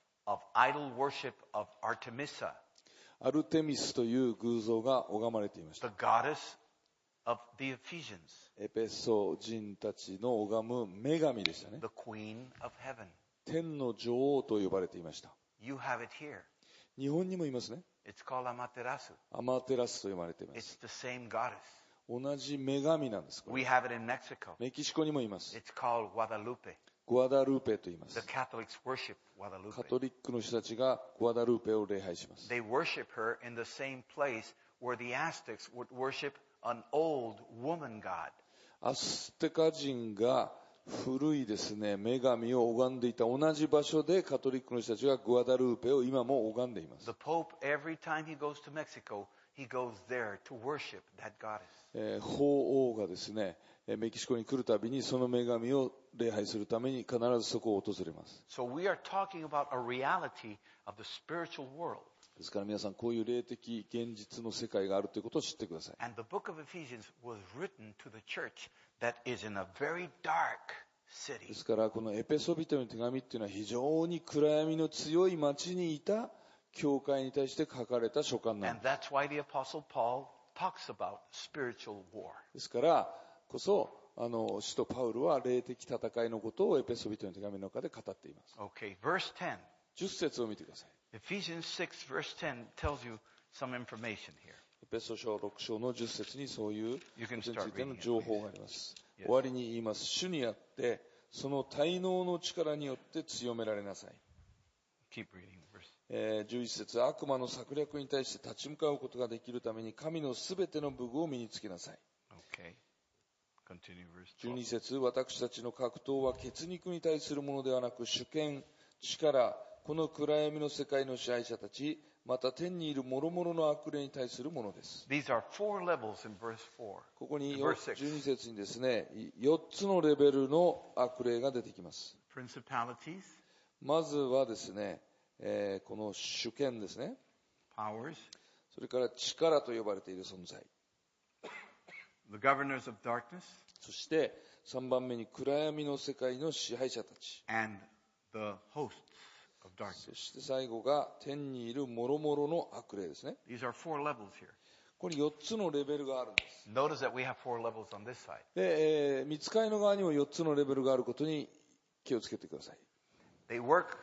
idol worship of Artemisa, アルテミスという偶像が拝まれていまし the た。 goddess of the Ephesians, エペソ人たちの拝む女神でしたね。 the queen of heaven. 天の女王と呼ばれていました。 You have it here. 日本にもいますね。 It's called Amaterasu. アマテラスと呼ばれていま It's す。 the same goddess. 同じ女神なんです。これ We have it in Mexico. メキシコにもいます。 It's called Guadalupe. グアダルーペと言いま The す。 Catholics worship カ Guadalupe. トリックの人たちがグアダルーペを礼拝します。 They worship her in the same place where the Aztecs would worship an old woman god. アステカ人が古いですね、女神を拝んでいた同じ場所でカトリックの人たちがグアダルーペを今も拝んでいます。 The Pope, every time he goes to Mexico, he goes there to worship that goddess. 法王がですね、メキシコに来るたびにその女神を礼拝するために必ずそこを訪れます。 So we are talking about a reality of the spiritual world. ですから皆さん、こういう霊的現実の世界があるということを知ってください。 And the book of Ephesians was written to the church that is in a very dark で city. すからこのエペソビトの手紙っていうのは非常に暗闇の強い町にいた教会に対して書かれた書簡なん And です。 that's why the Apostle Paul talks about spiritual war. ですからこそ使徒パウロは霊的戦いのことをエペソビトの手紙の中で語っています。 Okay, verse 10. 10節を見てください。 Ephesians 6 verse 10 tells you some information here. エペソ書6章の10節にそういう You こと can につ start いての reading it, 情報があります。 Yes. 終わりに言います。主にあってその滞納の力によって強められなさい。 Keep reading verse. 11節悪魔の策略に対して立ち向かうことができるために神のすべての武具を身につけなさい。 Okay. Continue verse 12 12. 節私たちの格闘は血肉に対するものではなく主権、力、この暗闇の世界の支配者たち、また天にいる諸々の悪霊に対するものです。 These are 4 levels in verse 4. ここに Verse 6. 12節にですね、4つのレベルの悪霊が出てきます。 Principalities, まずはですね、この主権ですね。 powers, それから力と呼ばれている存在。 the governors of darkness, そして3番目に暗闇の世界の支配者たち。 and the hosts of darkness. そして最後が天にいる諸々の悪霊ですね。 These are 4 levels here. ここに4つのレベルがあるんです。 Notice that we have 4 levels on this side. で、御使いの側にも4つのレベルがあることに気をつけてください。 They work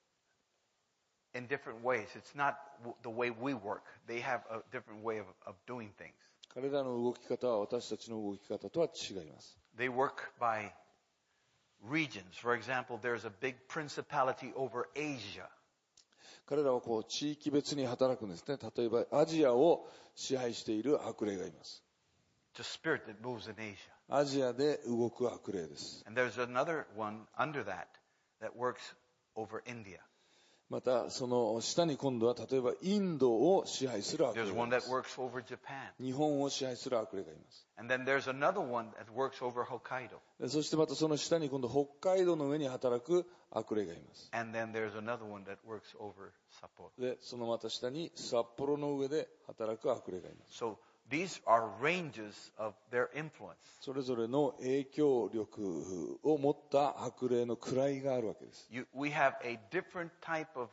in different ways. It's not the way we work. They have a different way of doing things. 彼らの動き方は私たちの動き方とは違います。 They work by regions. For example, there's a big principality over Asia. 彼らはこう地域別に働くんですね。例えばアジアを支配している悪霊がいます。 It's a spirit that moves in Asia. アジアで動く悪霊です。 And there's another one under that works over India. またその下に今度は例えばインドを支配する悪霊 There's がい one ま that す。 works over Japan. 日本を支配する悪霊がいます。 And then there's another one that works over Hokkaido. そしてまたその下に今度北海道の上に働く悪霊がいます。 And then there's another one that works over Sapporo. で、そのまた下に札幌の上で働く悪霊がいます。 So these are ranges of their influence. それぞれの影響力を持った悪霊の位があるわけです。 We have a different type of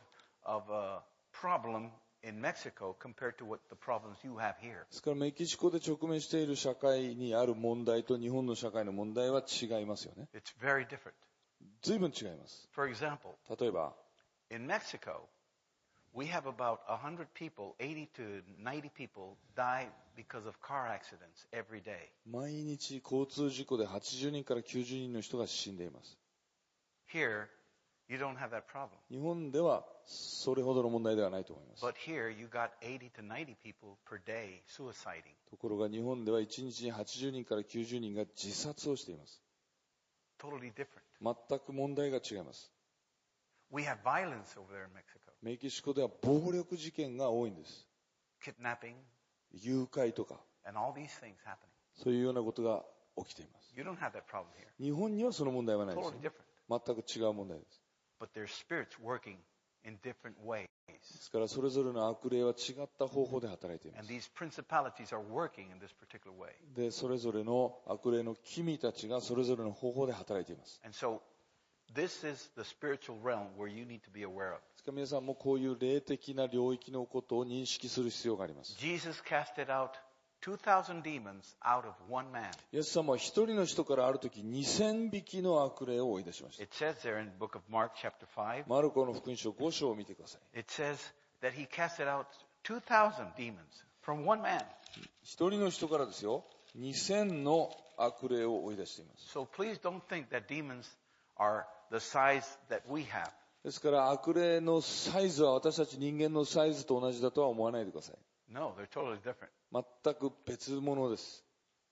problem in Mexico compared to what the problems you have here. ですからメキシコで直面している社会にある問題と日本の社会の問題は違いますよね。 It's very different. 随分違います。 For example, 例えば、 in Mexico, we have about 100 people, 80 to 90 people die because of car accidents every day. 毎日交通事故で80人から90人の人が死んでいます。 Here, you don't have that problem. 日本ではそれほどの問題ではないと思います。 But here, you got 80 to 90 people per day suiciding. ところが日本では1日に80人から90人が自殺をしています。 Totally different. 全く問題が違います。 We have violence over there in Mexico. メキシコでは暴力事件が多いんです。 Kidnapping 誘拐とか、 and all these things happening. そういうようなことが起きています。 You don't have that problem here. 日本にはその問題はないですよ Totally ね。 different. 全く違う問題です。 But there's spirits working in different ways. ですからそれぞれの悪霊は違った方法で働いていま And す。 these principalities are working in this particular way. で、それぞれの悪霊の君たちがそれぞれの方法で働いています。 And so this is the spiritual realm where you need to be aware of. ですから皆さんもこういう霊的な領域のことを認識する必要があります。 Jesus casted out 2,000 demons out of one man. イエス様は一人の人からある時2000匹の悪霊を追い出しました。 It says there in the book of Mark chapter 5, マルコの福音書5章を見てください。 it says that he casted out 2,000 demons from one man. 一人の人からですよ、2000の悪霊を追い出しています。 So please don't think that demons are the size that we have. ですから悪霊のサイズは私たち人間のサイズと同じだとは思わないでください。 No, they're totally different. 全く別物です。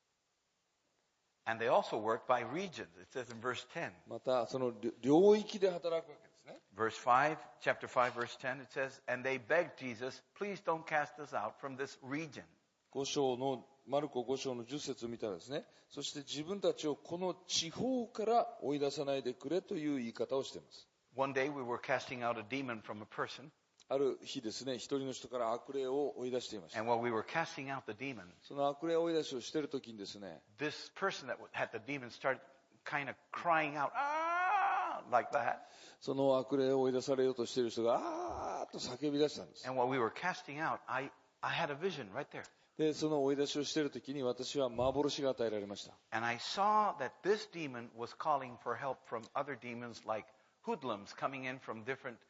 And they also work by regions. It says in verse 10. またその領域で働くわけですね。 Verse 5, chapter 5, verse 10, it says, and they begged Jesus, please don't cast us out from this region. 5章のマルコ5章の10節を見たらですね、そして自分たちをこの地方から追い出さないでくれという言い方をしています。 One day we were casting out a demon from a person, ある日ですね、一人の人から悪霊を追い出していました。 and while we were casting out the demon, その悪霊追い出しをしている時にですね、 this person that had the demon started kind of crying out, ah, like that. その悪霊を追い出されようとしている人があーっと叫び出したんです。 And while we were casting out, I had a vision right there. で、その追い出しをしている時に私は幻が与えられました。 And I saw that this demon was calling for help from other demons like hoodlums coming in from different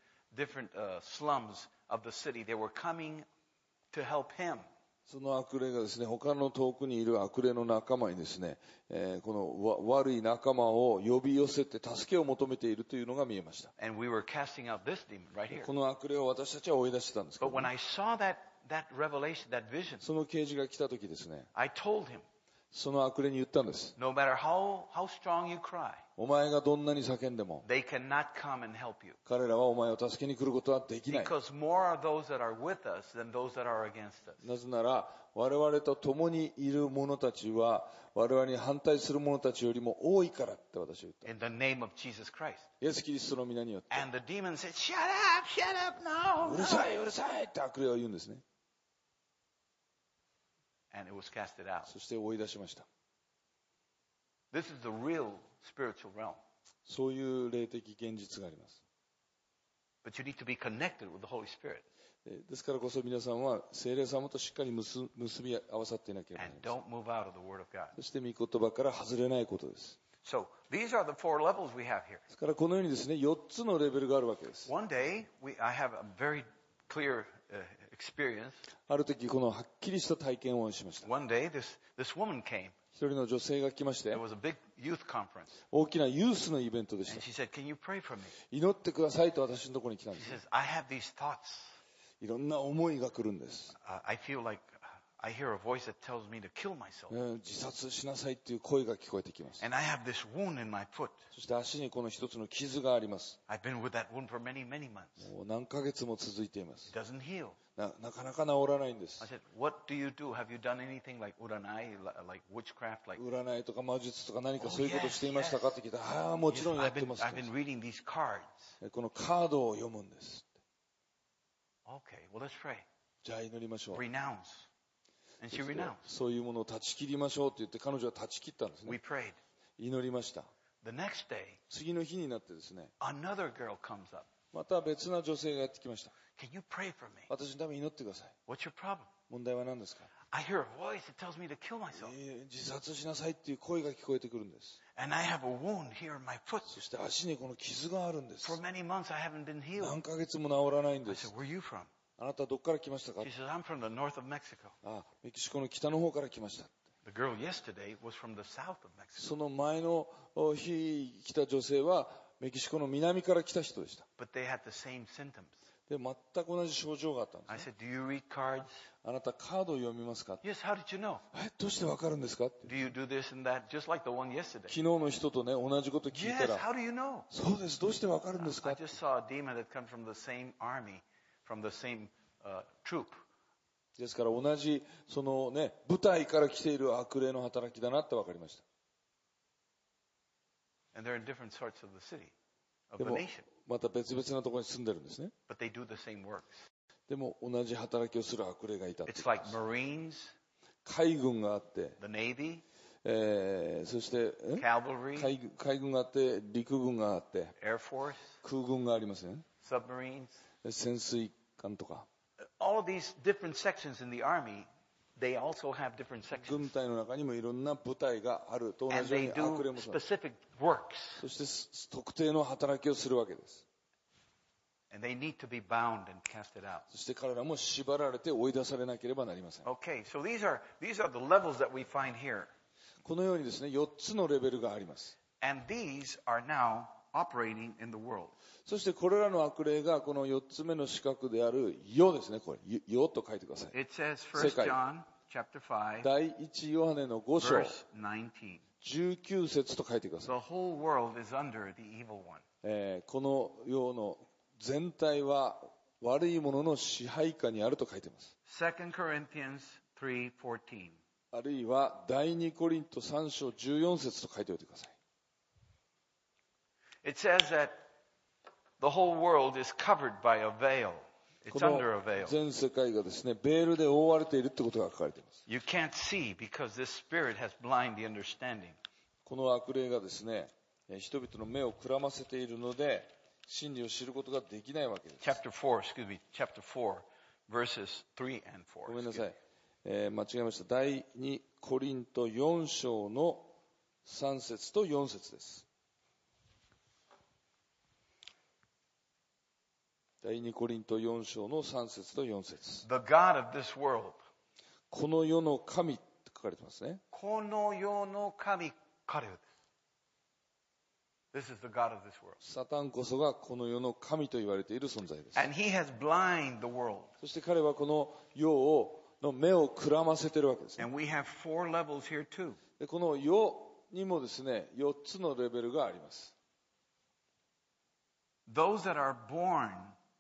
slums of the city. They were coming to help him. その悪霊がですね、他の遠くにいる悪霊の仲間にですね、この悪い仲間を呼び寄せて助けを求めているというのが見えました。 And we were casting out this demon right here. この悪霊を私たちは追い出してたんですけ But ど、 when I saw that revelation, that vision, その啓示が来た時ですね、 I told him, その悪霊に言ったんです。 no matter how strong you cry, お前がどんなに叫んでも、 they cannot come and help you. 彼らはお前を助けに来ることはできない。 Because more are those that are with us than those that are against us. なぜなら、我々と共にいる者たちは、我々に反対する者たちよりも多いからって私は言った。 In the name of Jesus Christ. イエス・キリストの皆によって、 And the demon said, shut up, no, うるさい、うるさいって悪霊は言うんですね。 And it was casted out. そして追い出しました。 This is the real spiritual realm. そういう霊的現実があります。 But you need to be connected with the Holy Spirit. ですからこそ皆さんは聖霊様としっかり結び合わさっていなければな And りません。 don't move out of the Word of God. そして御言葉から外れないことです。 So these are the 4 levels we have here. ですからこのようにですね、4つのレベルがあるわけです。 One day, I have a very clear experience. ある時このはっきりした体験をしました。 One day, this woman came. 一人の女性が来まして It、was a big youth conference. 大きなユースのイベントでし And た。 she said, can you pray for me? 祈ってくださいと私のところに来たんで She す。 says, I have these thoughts. いろんな思いが来るんです。 I feel like I hear a voice that tells me to kill myself. 自殺しなさいっていう声が聞こえてきます。 And I have this wound in my foot. そして足にこの一つの傷があります。 I've been with that wound for many, many months. もう何ヶ月も続いています。 It doesn't heal. なかなか治らないんです I。said, what do you do? Have you done anything like uranai, like witchcraft? Like, 占いとか魔術とか何かそういうことをしていましたかって聞いたら、ああ、もちろんやってます I've been reading these cards. このカードを読むんです。 Okay, well, let's pray. じゃあ祈りましょう。 Renounce. And she renounced. そういうものを断ち切りましょうって言って彼女は断ち切ったんですね We。prayed. 祈りました。 The next day, 次の日になってですね、 another girl comes up. また別な女性がやってきました。 Can you pray for me? 私のために祈ってください。 What's your problem? 問題は何ですか？ I hear a voice that tells me to kill myself. 自殺しなさいっていう声が聞こえてくるんです。 And I have a wound here in my foot. そして足にこの傷があるんです。 For many months, I haven't been healed. 何ヶ月も治らないん I で said, す。 where are you from? あなたどっから来ましたか？ She says, I'm from the north of Mexico. あ、メキシコの北の方から来ました。 The girl yesterday was from the south of Mexico. その前の日来た女性はメキシコの南から来た人でした。 But they had the same symptoms. で、全く同じ症状があったんです、 I said, do you read cards? あなたカードを読みますか？ Yes, how did you know? どうしてわかるんですかって。 Do you do this and that? Just like the one yesterday. 昨日の人とね、同じこと聞いた Yes, ら、 how do you know? そうです、どうしてわかるんです I か？ just saw a demon that comes from the same army, from the same troop. ですから同じ、そのね、部隊から来ている悪霊の働きだなってわかりました。 And they're in different parts of the city, of で the も、 nation. また別々なところに住んでるんですね。 But they do the same works. でも同じ働きをする悪霊がいたっていう It's like Marines, 海軍があって、 the Navy, そして、 cavalry, 海軍があって、陸軍があって、 Air Force, 空軍がありますね。 submarines. 潜水艦とか。 All of these different sections in the army, they also have different sections. 軍隊の中にもいろんな部隊があると同 And じよう they に do 悪霊もそうです。 specific works. そして特定の働きをするわけです。 And they need to be bound and cast it out. そして彼らも縛られて追い出されなければなりません。 Okay, so these are the levels that we find here. このようにですね、4つのレベルがあります。 And these are now operating in the world. そしてこれらの悪霊がこの4つ目の四角である世ですね。これ、世と書いてください。 It says 1 John chapter 5, 第1ヨハネの5章 verse 19. 19節と書いてくださ The whole world is under the evil one. い。この世の全体は悪いものの支配下にあると書いています。 2 Corinthians 3:14. あるいは第2コリント3章14節と書いておいてください。 It says that the whole world is covered by a veil. こ It's の under a veil. 全世界がですね、ベールで覆われているってことが書かれています。 You can't see because this spirit has blinded the understanding. この悪霊がですね、人々の目をくらませているので、真理を知ることができないわけです。 Chapter 4, verses 3 and 4. ごめんなさい。間違えました。第2コリント4章の3節と4節です。第2コリント4章の3節と4節。 The God of this world. この世の神って書かれてますね。 この世の神、彼です。This is the God of this world. サタンこそがこの世の神と言われている存在です。 And he has blinded the world. そして彼はこの世の目をくらませているわけですね。 And we have 4 levels here too. でこの世にもですね、4つのレベルがあります。 Those that are born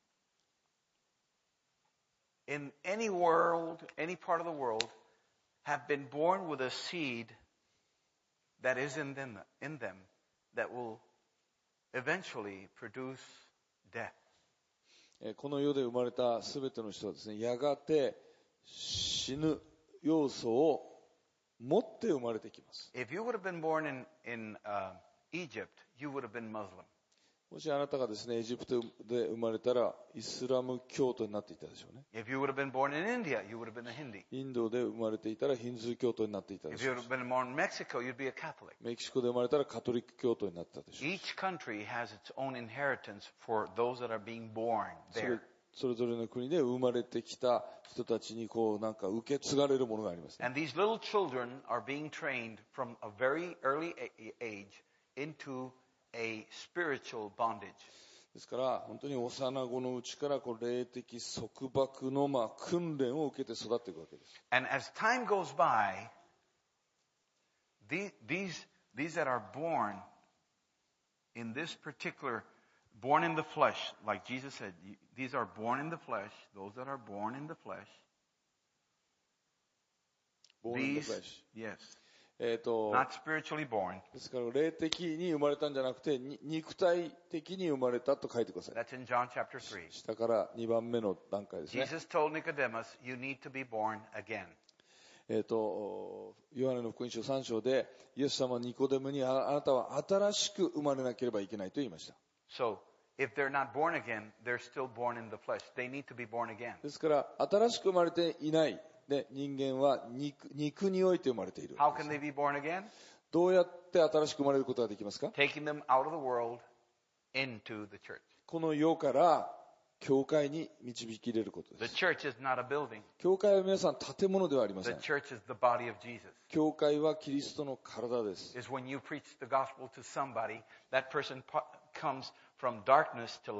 in any world, any part of the world, have been born with a seed that is in them that will eventually produce death. この世で生まれたすべての人はですね、やがて死ぬ要素を持って生まれてきます。 If you would have been born in Egypt, you would have been Muslim. もしあなたがですね、エジプトで生まれたらイスラム教徒になっていたでしょうね。 If you would have been born in India, you would have been a Hindi. インドで生まれていたらヒンズー教徒になっていたで If し you ょう would have been born in Mexico, you'd be a Catholic. メキシコで生まれたらカトリック教徒になったでしょう。 Each country has its own inheritance for those that are being born それ there. ぞれの国で生まれてきた人たちにこうなんか受け継がれるものがありますね。 And these little children are being trained from a very early age into a spiritual bondage. ですから本当に幼子のうちからこう霊的束縛の訓練を受けて育っていくわけです。 And as time goes by, these that are born in this particular, born in the flesh, like Jesus said, these are born in the flesh, those that are born in the flesh. Born in the These, flesh. yes, えっと not spiritually born. ですから霊的に生まれたんじゃなくて肉体的に生まれたと書いてください。 That's in John chapter 3. 下から2番目の段階ですね。 Jesus told Nicodemus, you need to be born again. ヨハネの福音書3章でイエス様はニコデムにあなたは新しく生まれなければいけないと言いました。 So, if they're not born again, they're still born in the flesh. They need to be born again. ですから新しく生まれていないで人間は 肉において生まれている。 How can they be born again? どうやって新しく生まれることができますか？ Taking them out of the world into the church. この世から教会に導き入れることで The す。 church is not a building. 教会は皆さん建物ではありませ The ん。 church is the body of Jesus. 教会はキリストの体です。 Is when you preach the gospel to somebody, that person comes from darkness to light.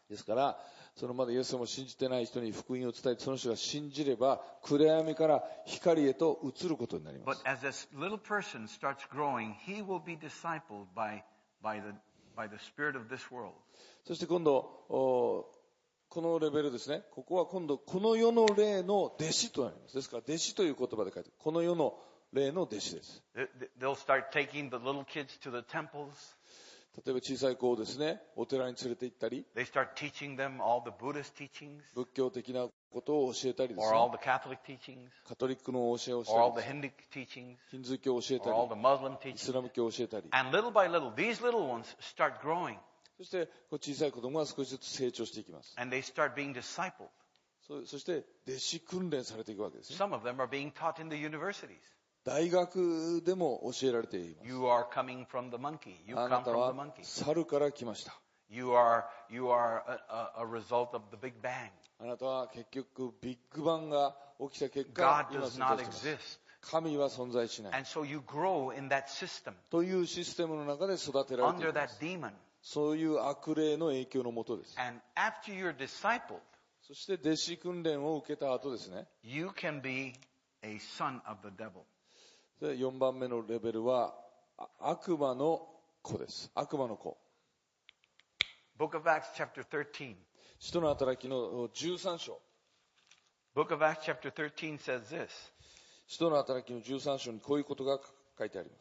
ですから、そのまだイエス様を信じてない人に福音を伝えて、その人が信じれば、暗闇から光へと移ることになりま But す。 as this little person starts growing, he will be discipled by the spirit of this world. そして今度、このレベルですね。ここは今度、この世の霊の弟子となります。ですから、弟子という言葉で書いてある。この世の霊の弟子です。 They'll start taking the little kids to the temples. 例えば小さい子をですね、お寺に連れて行ったり、 They start teaching them all the Buddhist teachings 仏教的なことを教えたりです or all ね、 the Catholic teachings カトリックの教えをし or all た the り、 Hindu teachings ヒンズー教を教えた or all り、 the Muslim イス teachings. ラム教を教えたり、 And little by little, these little ones start growing そしてこう小さい子供が少しずつ成長していきます。 and they start being discipled. そして弟子訓練されていくわけですね。 Some of them are being taught in the universities. 大学でも教えられています。 You are coming from the monkey. You あな come た from は the monkey. 猿から来ました。 You are a result of the Big Bang. あなたは結局ビッグバンが起きた結 God 果、今 does 存 not 在しています。 exist. 神は存在しない。 And so you grow in that system というシステムの中で育てられてい under ま that す。 demon. そういう悪霊の影響のもとです。 And after you're discipled, そして弟子訓練を受けた後ですね。 you can be a son of the devil. で4番目のレベルは悪魔の子です。悪魔の子。 Book of Acts chapter 13. 使徒の働きの13章。 Book of Acts chapter 13 says this. 使徒の働きの13章にこういうことが書いてあります。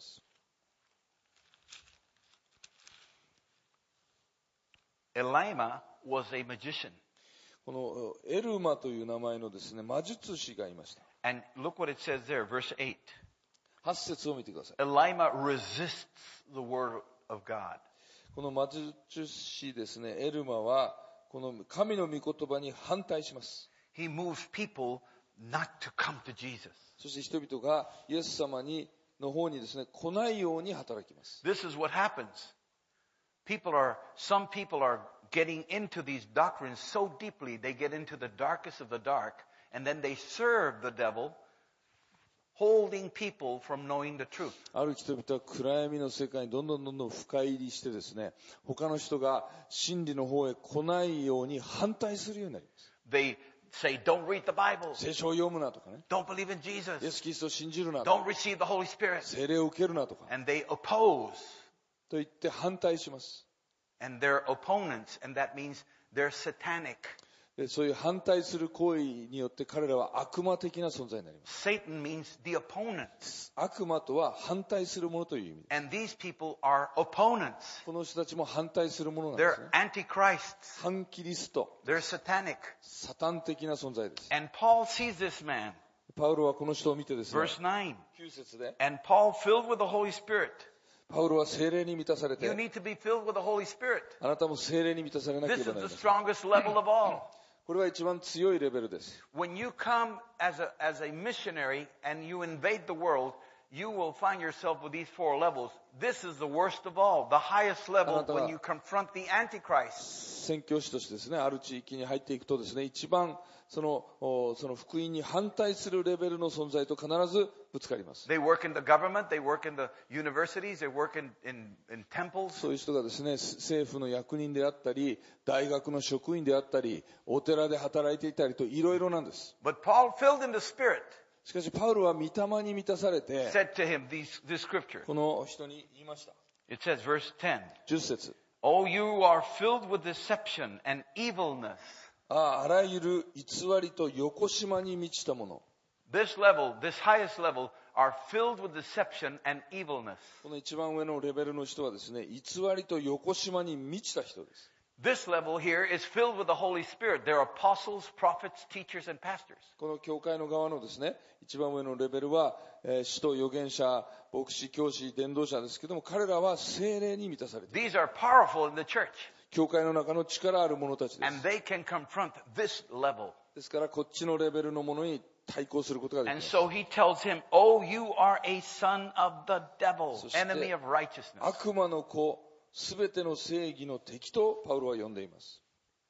Elima was a magician. このエルマという名前のですね、魔術師がいました。 And look what it says there, verse 8. 8節を見てください。 Elima resists the word of God. この魔術師ですね、エルマはこの神の御言葉に反対します。 He moves people not to come to Jesus. そして人々がイエス様の方にですね、来ないように働きます。 This is what happens. Some people are getting into these doctrines so deeply, they get into the darkest of the dark, and then they serve the devil, holding people from knowing the truth. ある人々は暗闇の世界にどんどん深入りしてですね、他の人が真理の方へ来ないように反対するようになります。 They say, don't read the Bible. 聖書を読むなとかね、 Don't believe in イエ Jesus. ス・キリストを信じるなと Don't か、 receive the Holy Spirit. 聖霊を受けるなとか、 And they oppose. と言って反対します。 And they're opponents, and that means they're satanic. でそういう反対する行為によって彼らは悪魔的な存在になります。 Satan means the opponent. 悪魔とは反対するものという意味です。 And these people are opponents. この人たちも反対するものなんで They're すね。 antichrists. 反キリスト、 They're satanic. サタン的な存在です。 And Paul sees this man. パウロはこの人を見てですね、 Verse 9. 9節で、 And Paul, filled with the Holy Spirit. パウロは聖霊に満たされ You て、 need to be filled with the Holy Spirit. あなたも聖霊に満たされなけ This れ is ばなり the ません。 strongest level of all. これは一番強いレベルです。 When you come as a missionary and you invade the world, you will find yourself with these 4 levels. This is the worst of all. The highest level when you confront the Antichrist. 宣教師としてですね、ある地域に入っていくとですね、一番その福音に反対するレベルの存在と必ずぶつかります。 They work in the government, they work in the universities, they work in temples. そういう人がですね、政府の役人であったり、大学の職員であったり、お寺で働いていたりといろいろなんです。 But Paul, filled in the Spirit, しかしパウロは御霊に満たされて、 said to him this scripture. この人に言いました。 It says, verse 10. 10節。 Oh, you are filled with deception and evilness. あらゆる偽りと横島に満ちたもの。 This level, this highest level, are filled with deception and evilness. この一番上のレベルの人はですね、偽りと横島に満ちた人です。 This level here is filled with the Holy Spirit. There are apostles, prophets, teachers, and pastors. この教会の側のですね、一番上のレベルは、使徒、預言者、牧師、教師、伝道者ですけども、彼らは聖霊に満たされている。 These are powerful in the church. 教会の中の力ある者たちで And す。 they can confront this level. ですから、こっちのレベルのものに対抗することができ And ます。 so he tells him, oh, you are a son of the devil, そして、 enemy of righteousness. 悪魔の子、すべての正義の敵とパウロは呼んでいます。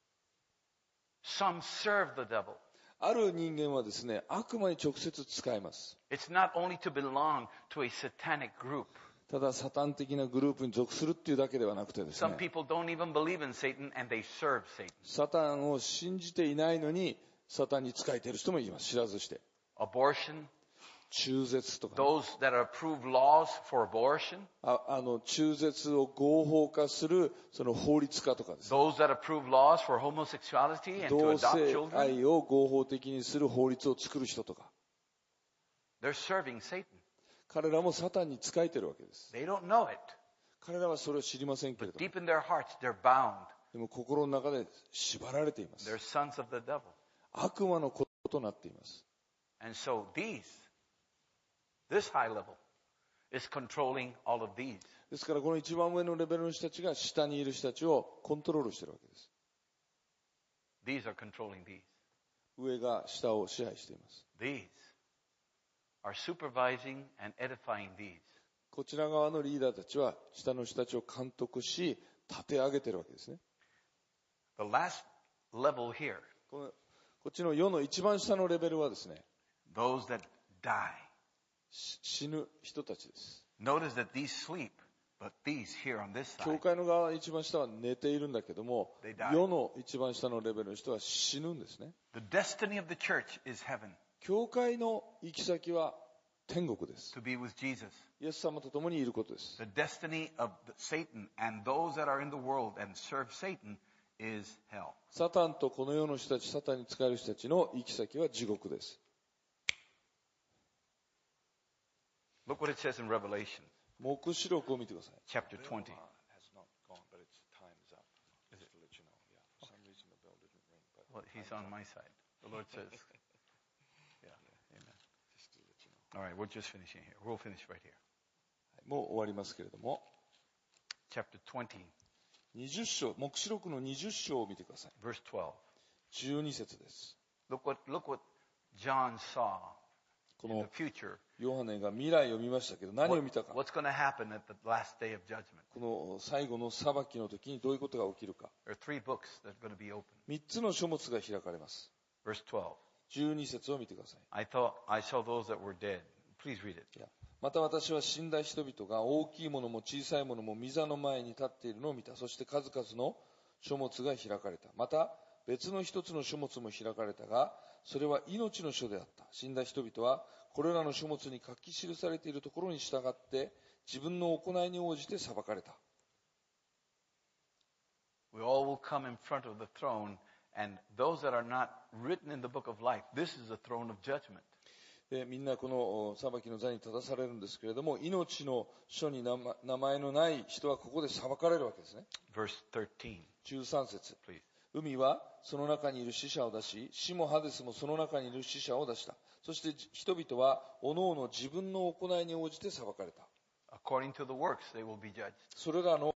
Some serve the devil. ある人間はですね、悪魔に直接使えます。 It's not only to belong to a satanic group. ただサタン的なグループに属するっていうだけではなくてです Some ね、 people don't even believe in Satan and they serve Satan. サタンを信じていないのにサタンに仕えている人もいます。知らずして。 Abortion, 中絶とかね、 those that approve laws for abortion, 中絶を合法化するその法律家とかですね、 those that approve laws for homosexuality and to 同 adopt 性 children, 愛を合法的にする法律を作る人とか、 they're serving Satan. 彼らもサタンに仕えているわけです。 They don't know it, 彼らはそれを知りませんけれ but ども、 deep in their hearts, they're bound. でも心の中で縛られています。 They're sons of the devil. 悪魔の子となっています。 And so this high level is controlling all of these. ですからこの一番上のレベルの人たちが下にいる人たちをコントロールしているわけです。 These are controlling these. 上が下を支配しています。 These are supervising and edifying these. こちら側のリーダーたちは下の人たちを監督し立て上げているわけですね。 The last level here, こっちの世の一番下のレベルはですね、 those that die. 死ぬ人たちです。 Notice that these sleep, but these here on this 教 side, 会の側の一番下は寝ているんだけども、 They die. 世の一番下のレベルの人は死ぬんですね。 the destiny of the church is heaven, 教会の行き先は天国です。 to be with Jesus. イエス様と共にいることです。 The destiny of Satan and those that are in the world and serve Satan is hell. サタンとこの世の人たち、サタンに仕える人たちの行き先は地獄です。 Look what it says in Revelation, 黙示録を見てください。 chapter 20. Well, he's on my side. The Lord says, yeah, amen. All right, we're just finishing here. We'll finish right here. もう終わりますけれども、 Chapter 20, 20章、黙示録の20章を見てください。 verse 12. 12節です。 Look what John saw こ in の the future. ヨハネが未来を見ましたけど、何を見たか。 What's going to happen at the last day of judgment? この最後の裁きの時にどういうことが起きるか。 There are 3 books that are going to be opened. 3つの書物が開かれます。 Verse 12. 12節を見てください。 I saw those that were dead. Please read it. また私は死んだ人々が大きいものも小さいものも御座の前に立っているのを見た。そして数々の書物が開かれた。また別の一つの書物も開かれたが、それは命の書であった。死んだ人々はこれらの書物に書き記されているところに従って自分の行いに応じて裁かれた。 We all will come in front of the throne, and those that are not written in the book of life, this is the throne of judgment. でみんなこの裁きの座に立たされるんですけれども、命の書に名前のない人はここで裁かれるわけですね。 Verse 13, 13節。 please. 海はその中にいる死者を出し、死もハデスもその中にいる死者を出した。そして人々はおのおの自分の行いに応じて裁かれた。 According to the works, they will be judged. それらの